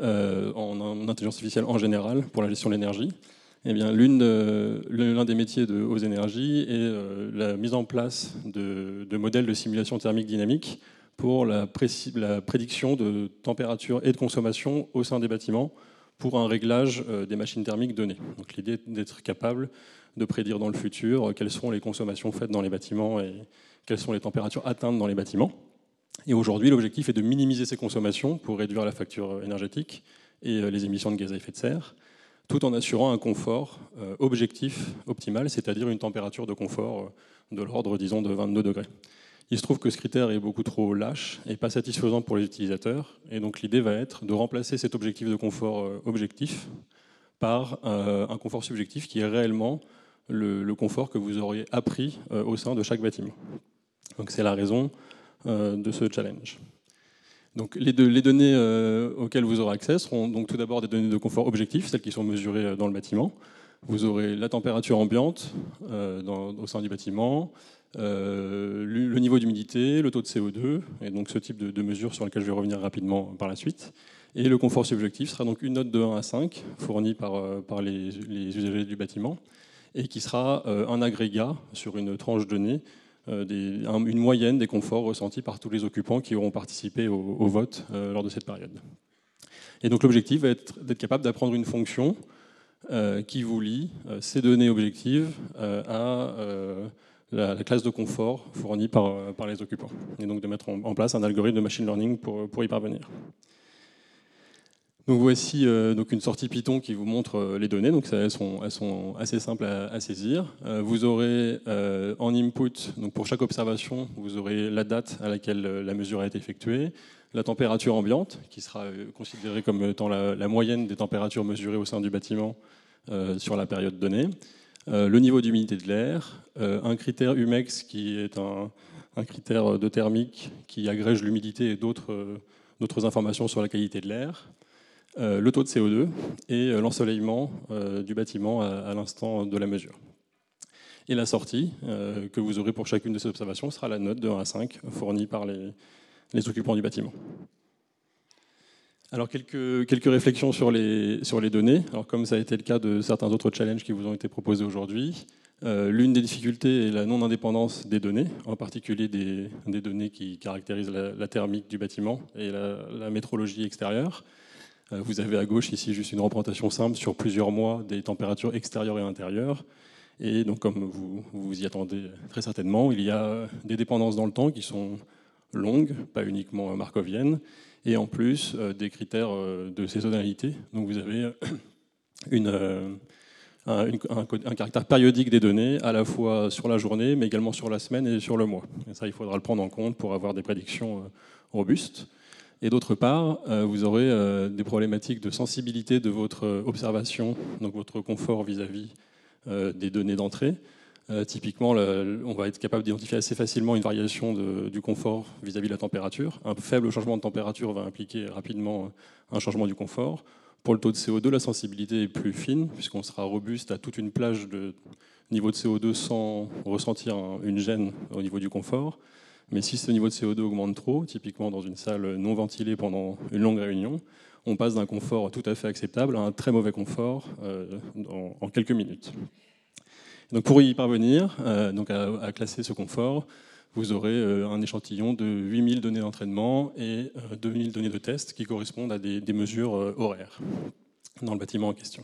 en intelligence artificielle en général pour la gestion de l'énergie? Eh bien, l'un des métiers de Aux Énergies est la mise en place de modèles de simulation thermique dynamique pour la prédiction de température et de consommation au sein des bâtiments pour un réglage des machines thermiques données. Donc l'idée est d'être capable de prédire dans le futur quelles seront les consommations faites dans les bâtiments et quelles sont les températures atteintes dans les bâtiments. Et aujourd'hui, l'objectif est de minimiser ces consommations pour réduire la facture énergétique et les émissions de gaz à effet de serre, tout en assurant un confort objectif optimal, c'est-à-dire une température de confort de l'ordre, disons, de 22 degrés. Il se trouve que ce critère est beaucoup trop lâche et pas satisfaisant pour les utilisateurs. Et donc l'idée va être de remplacer cet objectif de confort objectif par un confort subjectif qui est réellement le confort que vous auriez appris au sein de chaque bâtiment. Donc c'est la raison de ce challenge. Donc les données auxquelles vous aurez accès seront donc tout d'abord des données de confort objectif, celles qui sont mesurées dans le bâtiment. Vous aurez la température ambiante au sein du bâtiment, le niveau d'humidité, le taux de CO2, et donc ce type de mesures sur lesquelles je vais revenir rapidement par la suite. Et le confort subjectif sera donc une note de 1 à 5 fournie par les usagers du bâtiment et qui sera un agrégat sur une tranche donnée, une moyenne des conforts ressentis par tous les occupants qui auront participé au vote lors de cette période. Et donc l'objectif va être d'être capable d'apprendre une fonction qui vous lie ces données objectives à la classe de confort fournie par les occupants, et donc de mettre en place un algorithme de machine learning pour y parvenir. Donc voici donc une sortie Python qui vous montre les données. Donc elles sont assez simples à saisir. Vous aurez en input, donc pour chaque observation, vous aurez la date à laquelle la mesure a été effectuée, la température ambiante, qui sera considérée comme étant la moyenne des températures mesurées au sein du bâtiment sur la période donnée, le niveau d'humidité de l'air, un critère Humex qui est un critère de thermique qui agrège l'humidité et d'autres informations sur la qualité de l'air, le taux de CO2 et l'ensoleillement du bâtiment à l'instant de la mesure. Et la sortie que vous aurez pour chacune de ces observations sera la note de 1 à 5 fournie par les occupants du bâtiment. Alors quelques réflexions sur les données. Alors comme ça a été le cas de certains autres challenges qui vous ont été proposés aujourd'hui, l'une des difficultés est la non-indépendance des données, en particulier des données qui caractérisent la thermique du bâtiment et la métrologie extérieure. Vous avez à gauche ici juste une représentation simple sur plusieurs mois des températures extérieures et intérieures. Et donc comme vous vous y attendez très certainement, il y a des dépendances dans le temps qui sont longues, pas uniquement markoviennes, et en plus des critères de saisonnalité. Donc vous avez un caractère périodique des données, à la fois sur la journée, mais également sur la semaine et sur le mois. Et ça, il faudra le prendre en compte pour avoir des prédictions robustes. Et d'autre part, vous aurez des problématiques de sensibilité de votre observation, donc votre confort vis-à-vis des données d'entrée. Typiquement, on va être capable d'identifier assez facilement une variation du confort vis-à-vis de la température. Un faible changement de température va impliquer rapidement un changement du confort. Pour le taux de CO2, la sensibilité est plus fine, puisqu'on sera robuste à toute une plage de niveau de CO2 sans ressentir une gêne au niveau du confort. Mais si ce niveau de CO2 augmente trop, typiquement dans une salle non ventilée pendant une longue réunion, on passe d'un confort tout à fait acceptable à un très mauvais confort en quelques minutes. Donc pour y parvenir, à classer ce confort, vous aurez un échantillon de 8000 données d'entraînement et 2000 données de test qui correspondent à des mesures horaires dans le bâtiment en question.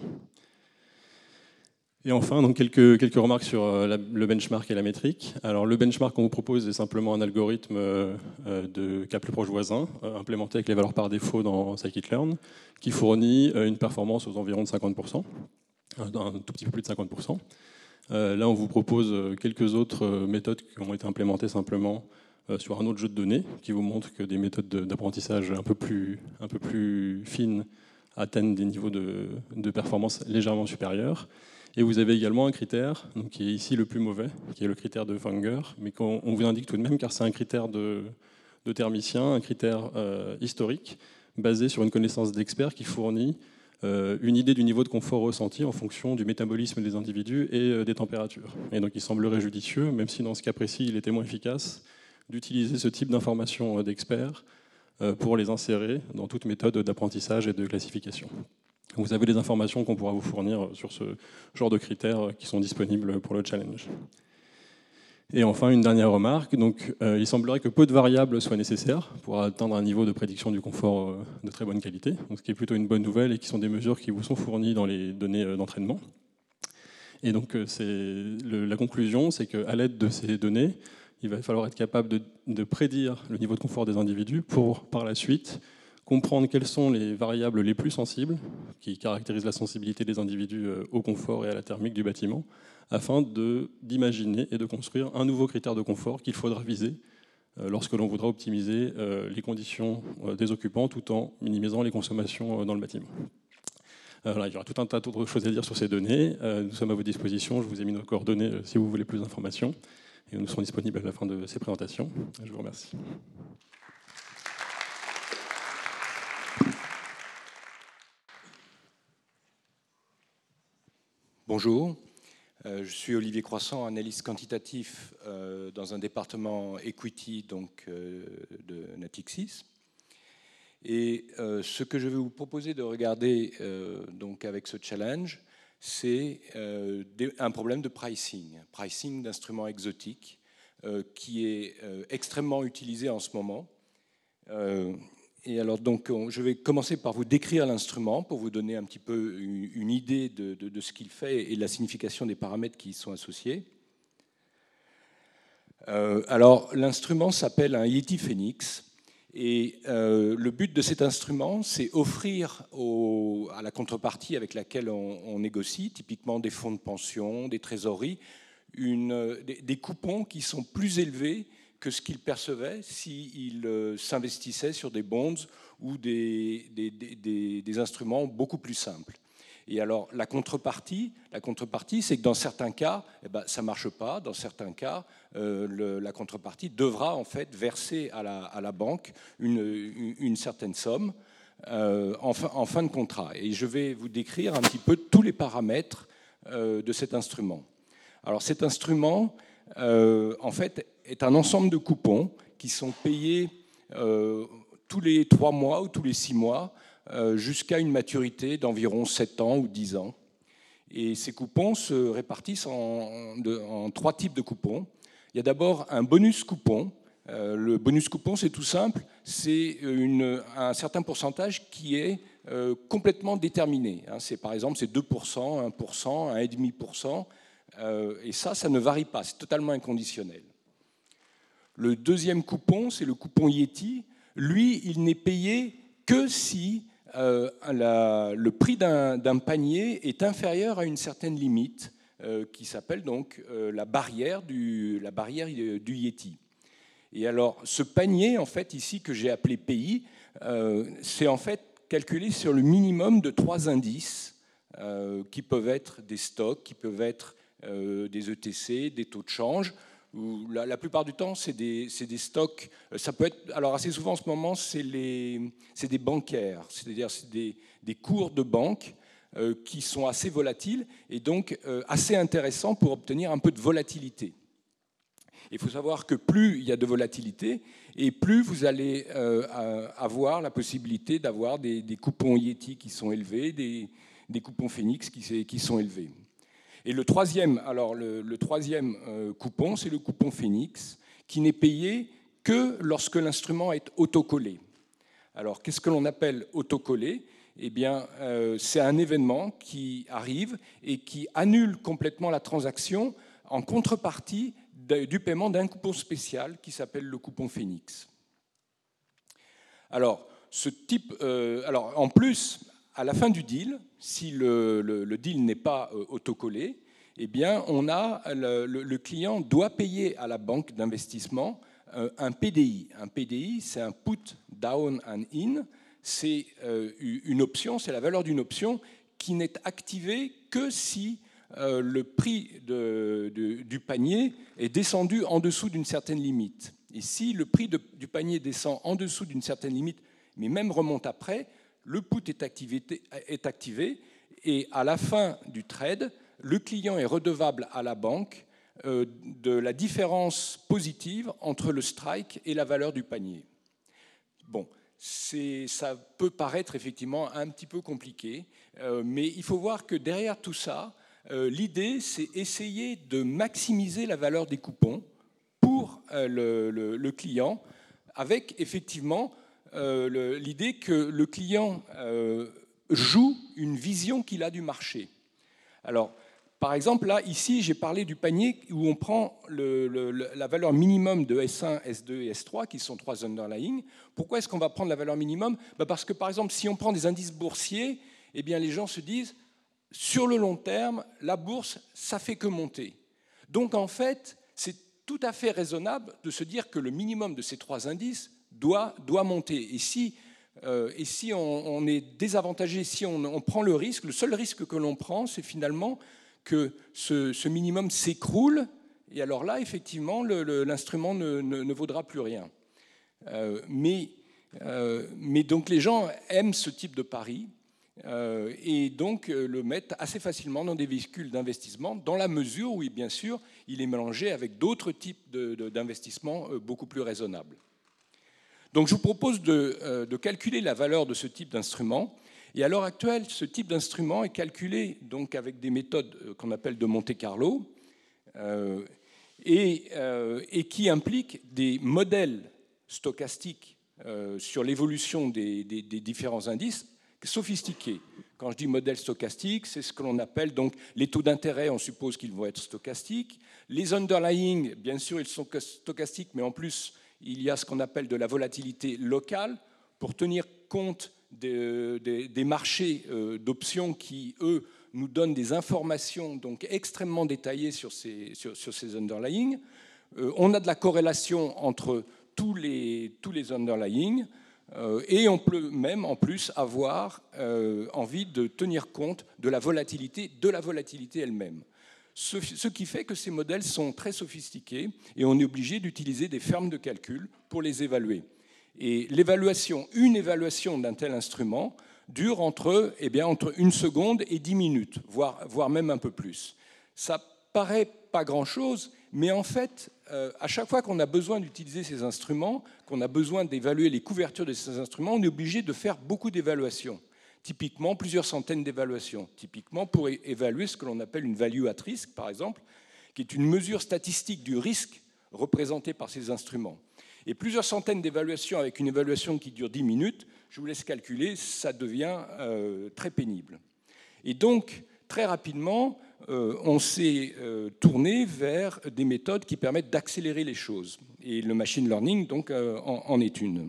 Et enfin, donc quelques remarques sur le benchmark et la métrique. Alors le benchmark qu'on vous propose est simplement un algorithme de cap le proche voisin, implémenté avec les valeurs par défaut dans scikit-learn, qui fournit une performance aux environs de 50%. un tout petit peu plus de 50%. Là, on vous propose quelques autres méthodes qui ont été implémentées simplement sur un autre jeu de données qui vous montre que des méthodes d'apprentissage un peu plus fines atteignent des niveaux de performance légèrement supérieurs. Et vous avez également un critère donc, qui est ici le plus mauvais, qui est le critère de Wenger, mais qu'on vous indique tout de même car c'est un critère de thermicien, un critère historique basé sur une connaissance d'expert qui fournit une idée du niveau de confort ressenti en fonction du métabolisme des individus et des températures. Et donc il semblerait judicieux, même si dans ce cas précis il était moins efficace, d'utiliser ce type d'informations d'experts pour les insérer dans toute méthode d'apprentissage et de classification. Vous avez des informations qu'on pourra vous fournir sur ce genre de critères qui sont disponibles pour le challenge. Et enfin, une dernière remarque. Donc, il semblerait que peu de variables soient nécessaires pour atteindre un niveau de prédiction du confort de très bonne qualité, donc, ce qui est plutôt une bonne nouvelle et qui sont des mesures qui vous sont fournies dans les données d'entraînement. Et donc, la conclusion, c'est qu'à l'aide de ces données, il va falloir être capable de prédire le niveau de confort des individus pour, par la suite, comprendre quelles sont les variables les plus sensibles qui caractérisent la sensibilité des individus au confort et à la thermique du bâtiment, afin d'imaginer et de construire un nouveau critère de confort qu'il faudra viser lorsque l'on voudra optimiser les conditions des occupants tout en minimisant les consommations dans le bâtiment. Voilà, il y aura tout un tas d'autres choses à dire sur ces données. Nous sommes à votre disposition. Je vous ai mis nos coordonnées si vous voulez plus d'informations. Et nous serons disponibles à la fin de ces présentations. Je vous remercie.
Bonjour, je suis Olivier Croissant, analyste quantitatif dans un département equity donc, de Natixis. Et ce que je vais vous proposer de regarder donc avec ce challenge, c'est un problème de pricing d'instruments exotiques qui est extrêmement utilisé en ce moment. Et alors donc, je vais commencer par vous décrire l'instrument pour vous donner un petit peu une idée de ce qu'il fait et de la signification des paramètres qui y sont associés. Alors, l'instrument s'appelle un Yeti Phoenix et le but de cet instrument, c'est offrir à la contrepartie avec laquelle on négocie, typiquement des fonds de pension, des trésoreries, des coupons qui sont plus élevés que ce qu'ils percevaient s'ils s'investissaient sur des bonds ou des instruments beaucoup plus simples. Et alors, la contrepartie, c'est que dans certains cas, ça ne marche pas. Dans certains cas, la contrepartie devra en fait verser à la banque une certaine somme en fin de contrat. Et je vais vous décrire un petit peu tous les paramètres de cet instrument. Alors, cet instrument, en fait, est un ensemble de coupons qui sont payés tous les 3 mois ou tous les 6 mois jusqu'à une maturité d'environ 7 ans ou 10 ans. Et ces coupons se répartissent en 3 types de coupons. Il y a d'abord un bonus coupon. Le bonus coupon, c'est tout simple, c'est un certain pourcentage qui est complètement déterminé. C'est, par exemple, c'est 2%, 1%, 1,5%. Et ça ne varie pas, c'est totalement inconditionnel. Le deuxième coupon, c'est le coupon Yeti. Lui, il n'est payé que si le prix d'un panier est inférieur à une certaine limite qui s'appelle donc la barrière du Yeti. Et alors, ce panier, en fait, ici, que j'ai appelé PI, c'est en fait calculé sur le minimum de 3 indices qui peuvent être des stocks, qui peuvent être des ETC, des taux de change. La plupart du temps, c'est des stocks. Ça peut être, alors assez souvent en ce moment, c'est des bancaires, c'est-à-dire c'est des cours de banque qui sont assez volatiles et donc assez intéressants pour obtenir un peu de volatilité. Il faut savoir que plus il y a de volatilité et plus vous allez avoir la possibilité d'avoir des coupons Yeti qui sont élevés, des coupons Phoenix qui sont élevés. Et le troisième coupon, c'est le coupon Phoenix, qui n'est payé que lorsque l'instrument est autocollé. Alors, qu'est-ce que l'on appelle autocollé ? Eh bien, c'est un événement qui arrive et qui annule complètement la transaction en contrepartie du paiement d'un coupon spécial qui s'appelle le coupon Phoenix. Alors, en plus, à la fin du deal, si le deal n'est pas autocollé, eh bien, le client doit payer à la banque d'investissement un PDI. Un PDI, c'est un put down and in. C'est une option, c'est la valeur d'une option qui n'est activée que si le prix du panier est descendu en dessous d'une certaine limite. Et si le prix du panier descend en dessous d'une certaine limite, mais même remonte après, le put est activé et à la fin du trade, le client est redevable à la banque de la différence positive entre le strike et la valeur du panier. Bon, ça peut paraître effectivement un petit peu compliqué, mais il faut voir que derrière tout ça, l'idée, c'est essayer de maximiser la valeur des coupons pour le client, avec effectivement l'idée que le client joue une vision qu'il a du marché. Alors, par exemple, là, ici, j'ai parlé du panier où on prend la valeur minimum de S1, S2 et S3, qui sont 3 underlying. Pourquoi est-ce qu'on va prendre la valeur minimum ? Parce que, par exemple, si on prend des indices boursiers, eh bien, les gens se disent, sur le long terme, la bourse, ça fait que monter. Donc, en fait, c'est tout à fait raisonnable de se dire que le minimum de ces 3 indices doit monter. Et si on est désavantagé, si on prend le risque, le seul risque que l'on prend, c'est finalement que ce minimum s'écroule, et alors là, effectivement, l'instrument ne vaudra plus rien. Mais donc les gens aiment ce type de pari, et donc le mettent assez facilement dans des véhicules d'investissement, dans la mesure où, bien sûr, il est mélangé avec d'autres types d'investissements beaucoup plus raisonnables. Donc je vous propose de calculer la valeur de ce type d'instrument. Et à l'heure actuelle, ce type d'instrument est calculé donc avec des méthodes qu'on appelle de Monte-Carlo et qui impliquent des modèles stochastiques sur l'évolution des différents indices sophistiqués. Quand je dis modèle stochastique, c'est ce que l'on appelle donc les taux d'intérêt, on suppose qu'ils vont être stochastiques. Les underlying, bien sûr, ils sont stochastiques, mais en plus, il y a ce qu'on appelle de la volatilité locale pour tenir compte des marchés d'options qui, eux, nous donnent des informations donc extrêmement détaillées sur ces underlying. On a de la corrélation entre tous les underlying et on peut même en plus avoir envie de tenir compte de la volatilité elle-même. Ce qui fait que ces modèles sont très sophistiqués et on est obligé d'utiliser des fermes de calcul pour les évaluer. Et une évaluation d'un tel instrument dure entre 1 seconde et 10 minutes, voire même un peu plus. Ça paraît pas grand-chose, mais en fait, à chaque fois qu'on a besoin d'utiliser ces instruments, qu'on a besoin d'évaluer les couvertures de ces instruments, on est obligé de faire beaucoup d'évaluations. Typiquement, plusieurs centaines d'évaluations. Typiquement, pour évaluer ce que l'on appelle une value at risk, par exemple, qui est une mesure statistique du risque représenté par ces instruments. Et plusieurs centaines d'évaluations avec une évaluation qui dure 10 minutes, je vous laisse calculer, ça devient très pénible. Et donc, très rapidement, on s'est tourné vers des méthodes qui permettent d'accélérer les choses. Et le machine learning, donc, en est une.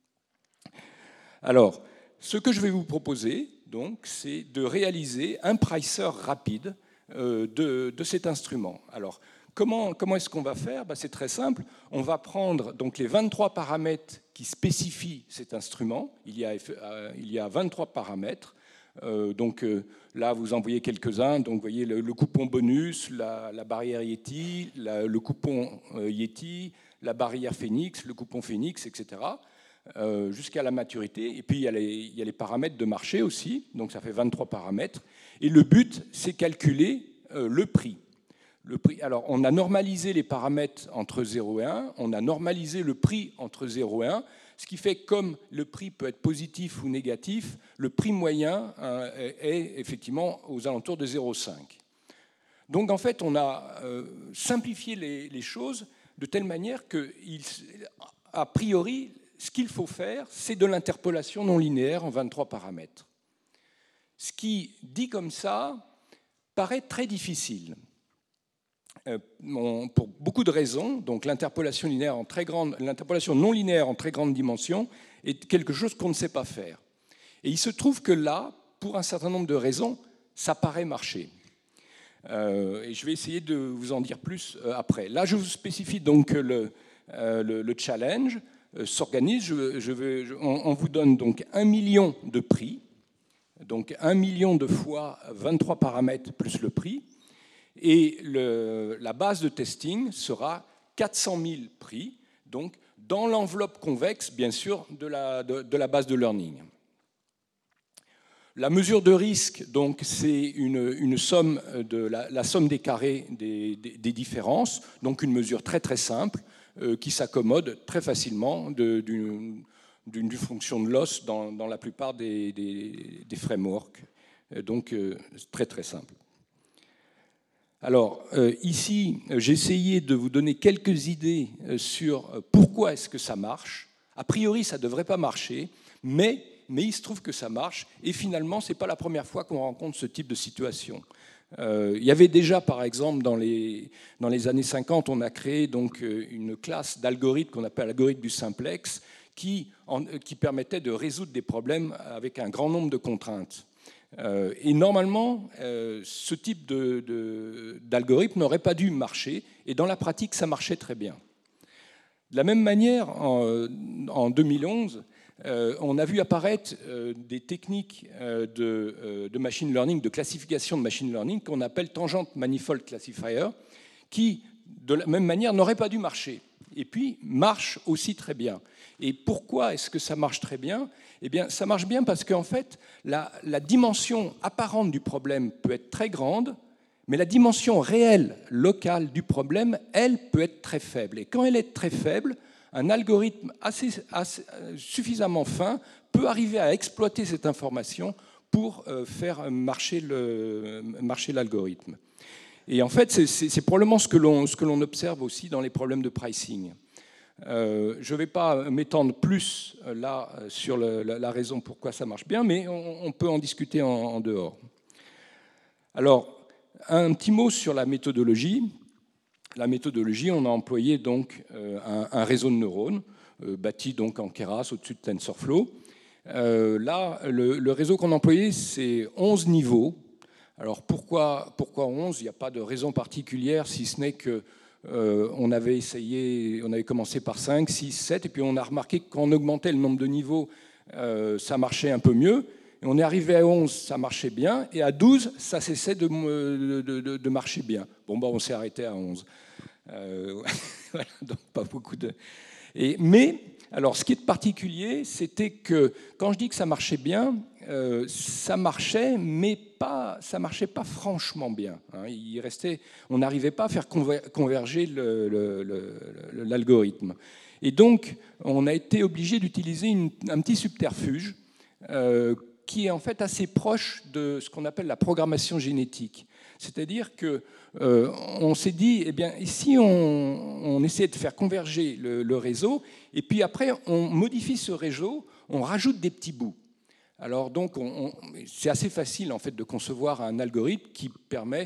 Alors, ce que je vais vous proposer, donc, c'est de réaliser un pricer rapide de cet instrument. Alors, comment est-ce qu'on va faire ? C'est très simple. On va prendre donc, les 23 paramètres qui spécifient cet instrument. Il y a 23 paramètres. Là, vous en voyez quelques-uns. Donc, vous voyez le coupon bonus, la barrière Yeti, le coupon Yeti, la barrière Phoenix, le coupon Phoenix, etc. Jusqu'à la maturité. Et puis, il y a les paramètres de marché aussi. Donc, ça fait 23 paramètres. Et le but, c'est calculer le prix. Alors, on a normalisé les paramètres entre 0 et 1, on a normalisé le prix entre 0 et 1, ce qui fait que comme le prix peut être positif ou négatif, le prix moyen est effectivement aux alentours de 0,5. Donc, en fait, on a simplifié les choses de telle manière qu'a priori, ce qu'il faut faire, c'est de l'interpolation non linéaire en 23 paramètres. Ce qui, dit comme ça, paraît très difficile. Pour beaucoup de raisons, donc l'interpolation non linéaire en très grande dimension est quelque chose qu'on ne sait pas faire. Et il se trouve que là, pour un certain nombre de raisons, ça paraît marcher. Et je vais essayer de vous en dire plus après. Là, je vous spécifie donc que le challenge s'organise. On vous donne donc 1 million de prix, donc 1 million de fois 23 paramètres plus le prix. Et la base de testing sera 400 000 prix, donc dans l'enveloppe convexe, bien sûr, de la base de learning. La mesure de risque, donc, c'est une somme la somme des carrés des différences, donc une mesure très très simple qui s'accommode très facilement d'une fonction de loss dans la plupart des frameworks, donc très très simple. Alors ici, j'ai essayé de vous donner quelques idées sur pourquoi est-ce que ça marche. A priori, ça ne devrait pas marcher, mais il se trouve que ça marche, et finalement, ce n'est pas la première fois qu'on rencontre ce type de situation. Il y avait déjà, par exemple, dans les années 50, on a créé donc une classe d'algorithmes qu'on appelle l'algorithme du simplex, qui permettait de résoudre des problèmes avec un grand nombre de contraintes. Et normalement, ce type d'algorithme n'aurait pas dû marcher, et dans la pratique, ça marchait très bien. De la même manière, en 2011, on a vu apparaître des techniques de machine learning, de classification de machine learning, qu'on appelle tangent manifold classifier, qui, de la même manière, n'auraient pas dû marcher, et puis marchent aussi très bien. Et pourquoi est-ce que ça marche très bien ? Eh bien, ça marche bien parce qu'en fait, la dimension apparente du problème peut être très grande, mais la dimension réelle, locale du problème, elle, peut être très faible. Et quand elle est très faible, un algorithme suffisamment fin peut arriver à exploiter cette information pour faire marcher l'algorithme. Et en fait, c'est probablement ce que l'on observe aussi dans les problèmes de pricing. Je ne vais pas m'étendre plus là sur la raison pourquoi ça marche bien, mais on peut en discuter en dehors. Alors, un petit mot sur la méthodologie. La méthodologie, on a employé donc un réseau de neurones bâti donc en Keras au-dessus de TensorFlow. Là, le réseau qu'on a employé, c'est 11 niveaux. Alors pourquoi 11 ? Il n'y a pas de raison particulière, si ce n'est que on avait commencé par 5, 6, 7, et puis on a remarqué que quand on augmentait le nombre de niveaux, ça marchait un peu mieux. Et on est arrivé à 11, ça marchait bien, et à 12, ça cessait de marcher bien. Bon, on s'est arrêté à 11. Voilà, donc pas beaucoup de... Mais, alors, ce qui est particulier, c'était que, quand je dis que ça marchait bien, ça marchait, mais ça marchait pas franchement bien. Hein. On n'arrivait pas à faire converger l'algorithme. Et donc, on a été obligé d'utiliser un petit subterfuge qui est en fait assez proche de ce qu'on appelle la programmation génétique. C'est-à-dire qu'on s'est dit, eh bien, ici, on essaie de faire converger le réseau, et puis après, on modifie ce réseau, on rajoute des petits bouts. Alors donc, c'est assez facile en fait de concevoir un algorithme qui permet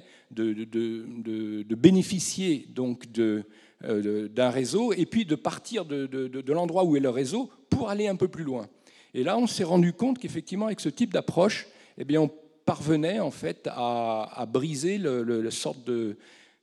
de bénéficier donc d'un réseau, et puis de partir de l'endroit où est le réseau pour aller un peu plus loin. Et là, on s'est rendu compte qu'effectivement, avec ce type d'approche, eh bien, on parvenait en fait à briser le sorte de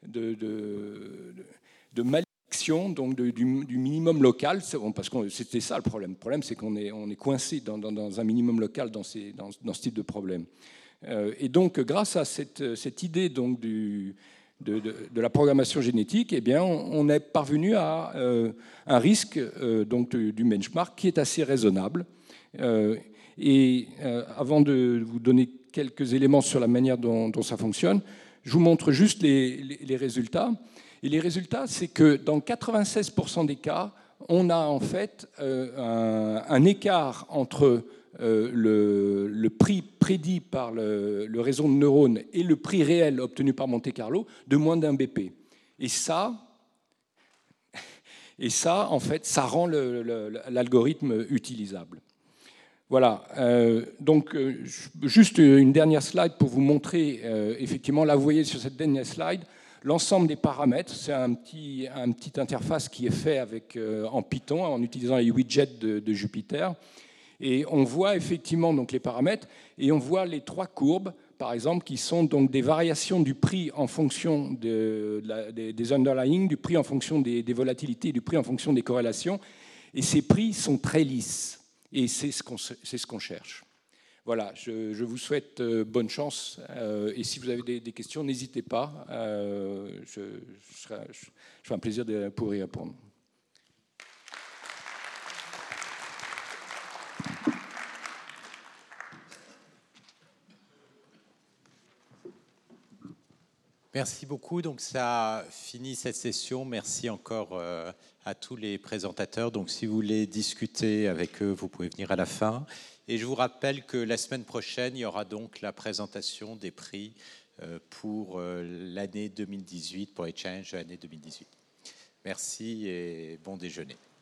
malédiction donc du minimum local, parce que c'était ça le problème. Le problème, c'est qu'on est coincé dans un minimum local dans ce type de problème. Et donc, grâce à cette idée donc de la programmation génétique, eh bien, on est parvenu à un risque donc du benchmark qui est assez raisonnable. Et avant de vous donner quelques éléments sur la manière dont ça fonctionne, je vous montre juste les résultats. Et les résultats, c'est que dans 96% des cas, on a en fait un écart entre le prix prédit par le réseau de neurones et le prix réel obtenu par Monte-Carlo de moins d'1 BP. Et ça, en fait, ça rend l'algorithme utilisable. Voilà, donc juste une dernière slide pour vous montrer, effectivement, là vous voyez sur cette dernière slide, l'ensemble des paramètres. C'est un petit interface qui est fait en Python, en utilisant les widgets de Jupyter. Et on voit effectivement donc les paramètres, et on voit les 3 courbes, par exemple, qui sont donc des variations du prix en fonction des underlying, du prix en fonction des volatilités, du prix en fonction des corrélations. Et ces prix sont très lisses. Et c'est ce qu'on cherche. Voilà, je vous souhaite bonne chance. Et si vous avez des questions, n'hésitez pas. Je ferai un plaisir de pouvoir y répondre.
Merci beaucoup. Donc ça finit cette session. Merci encore à tous les présentateurs. Donc si vous voulez discuter avec eux, vous pouvez venir à la fin. Et je vous rappelle que la semaine prochaine, il y aura donc la présentation des prix pour l'année 2018, pour les challenges de l'année 2018. Merci et bon déjeuner.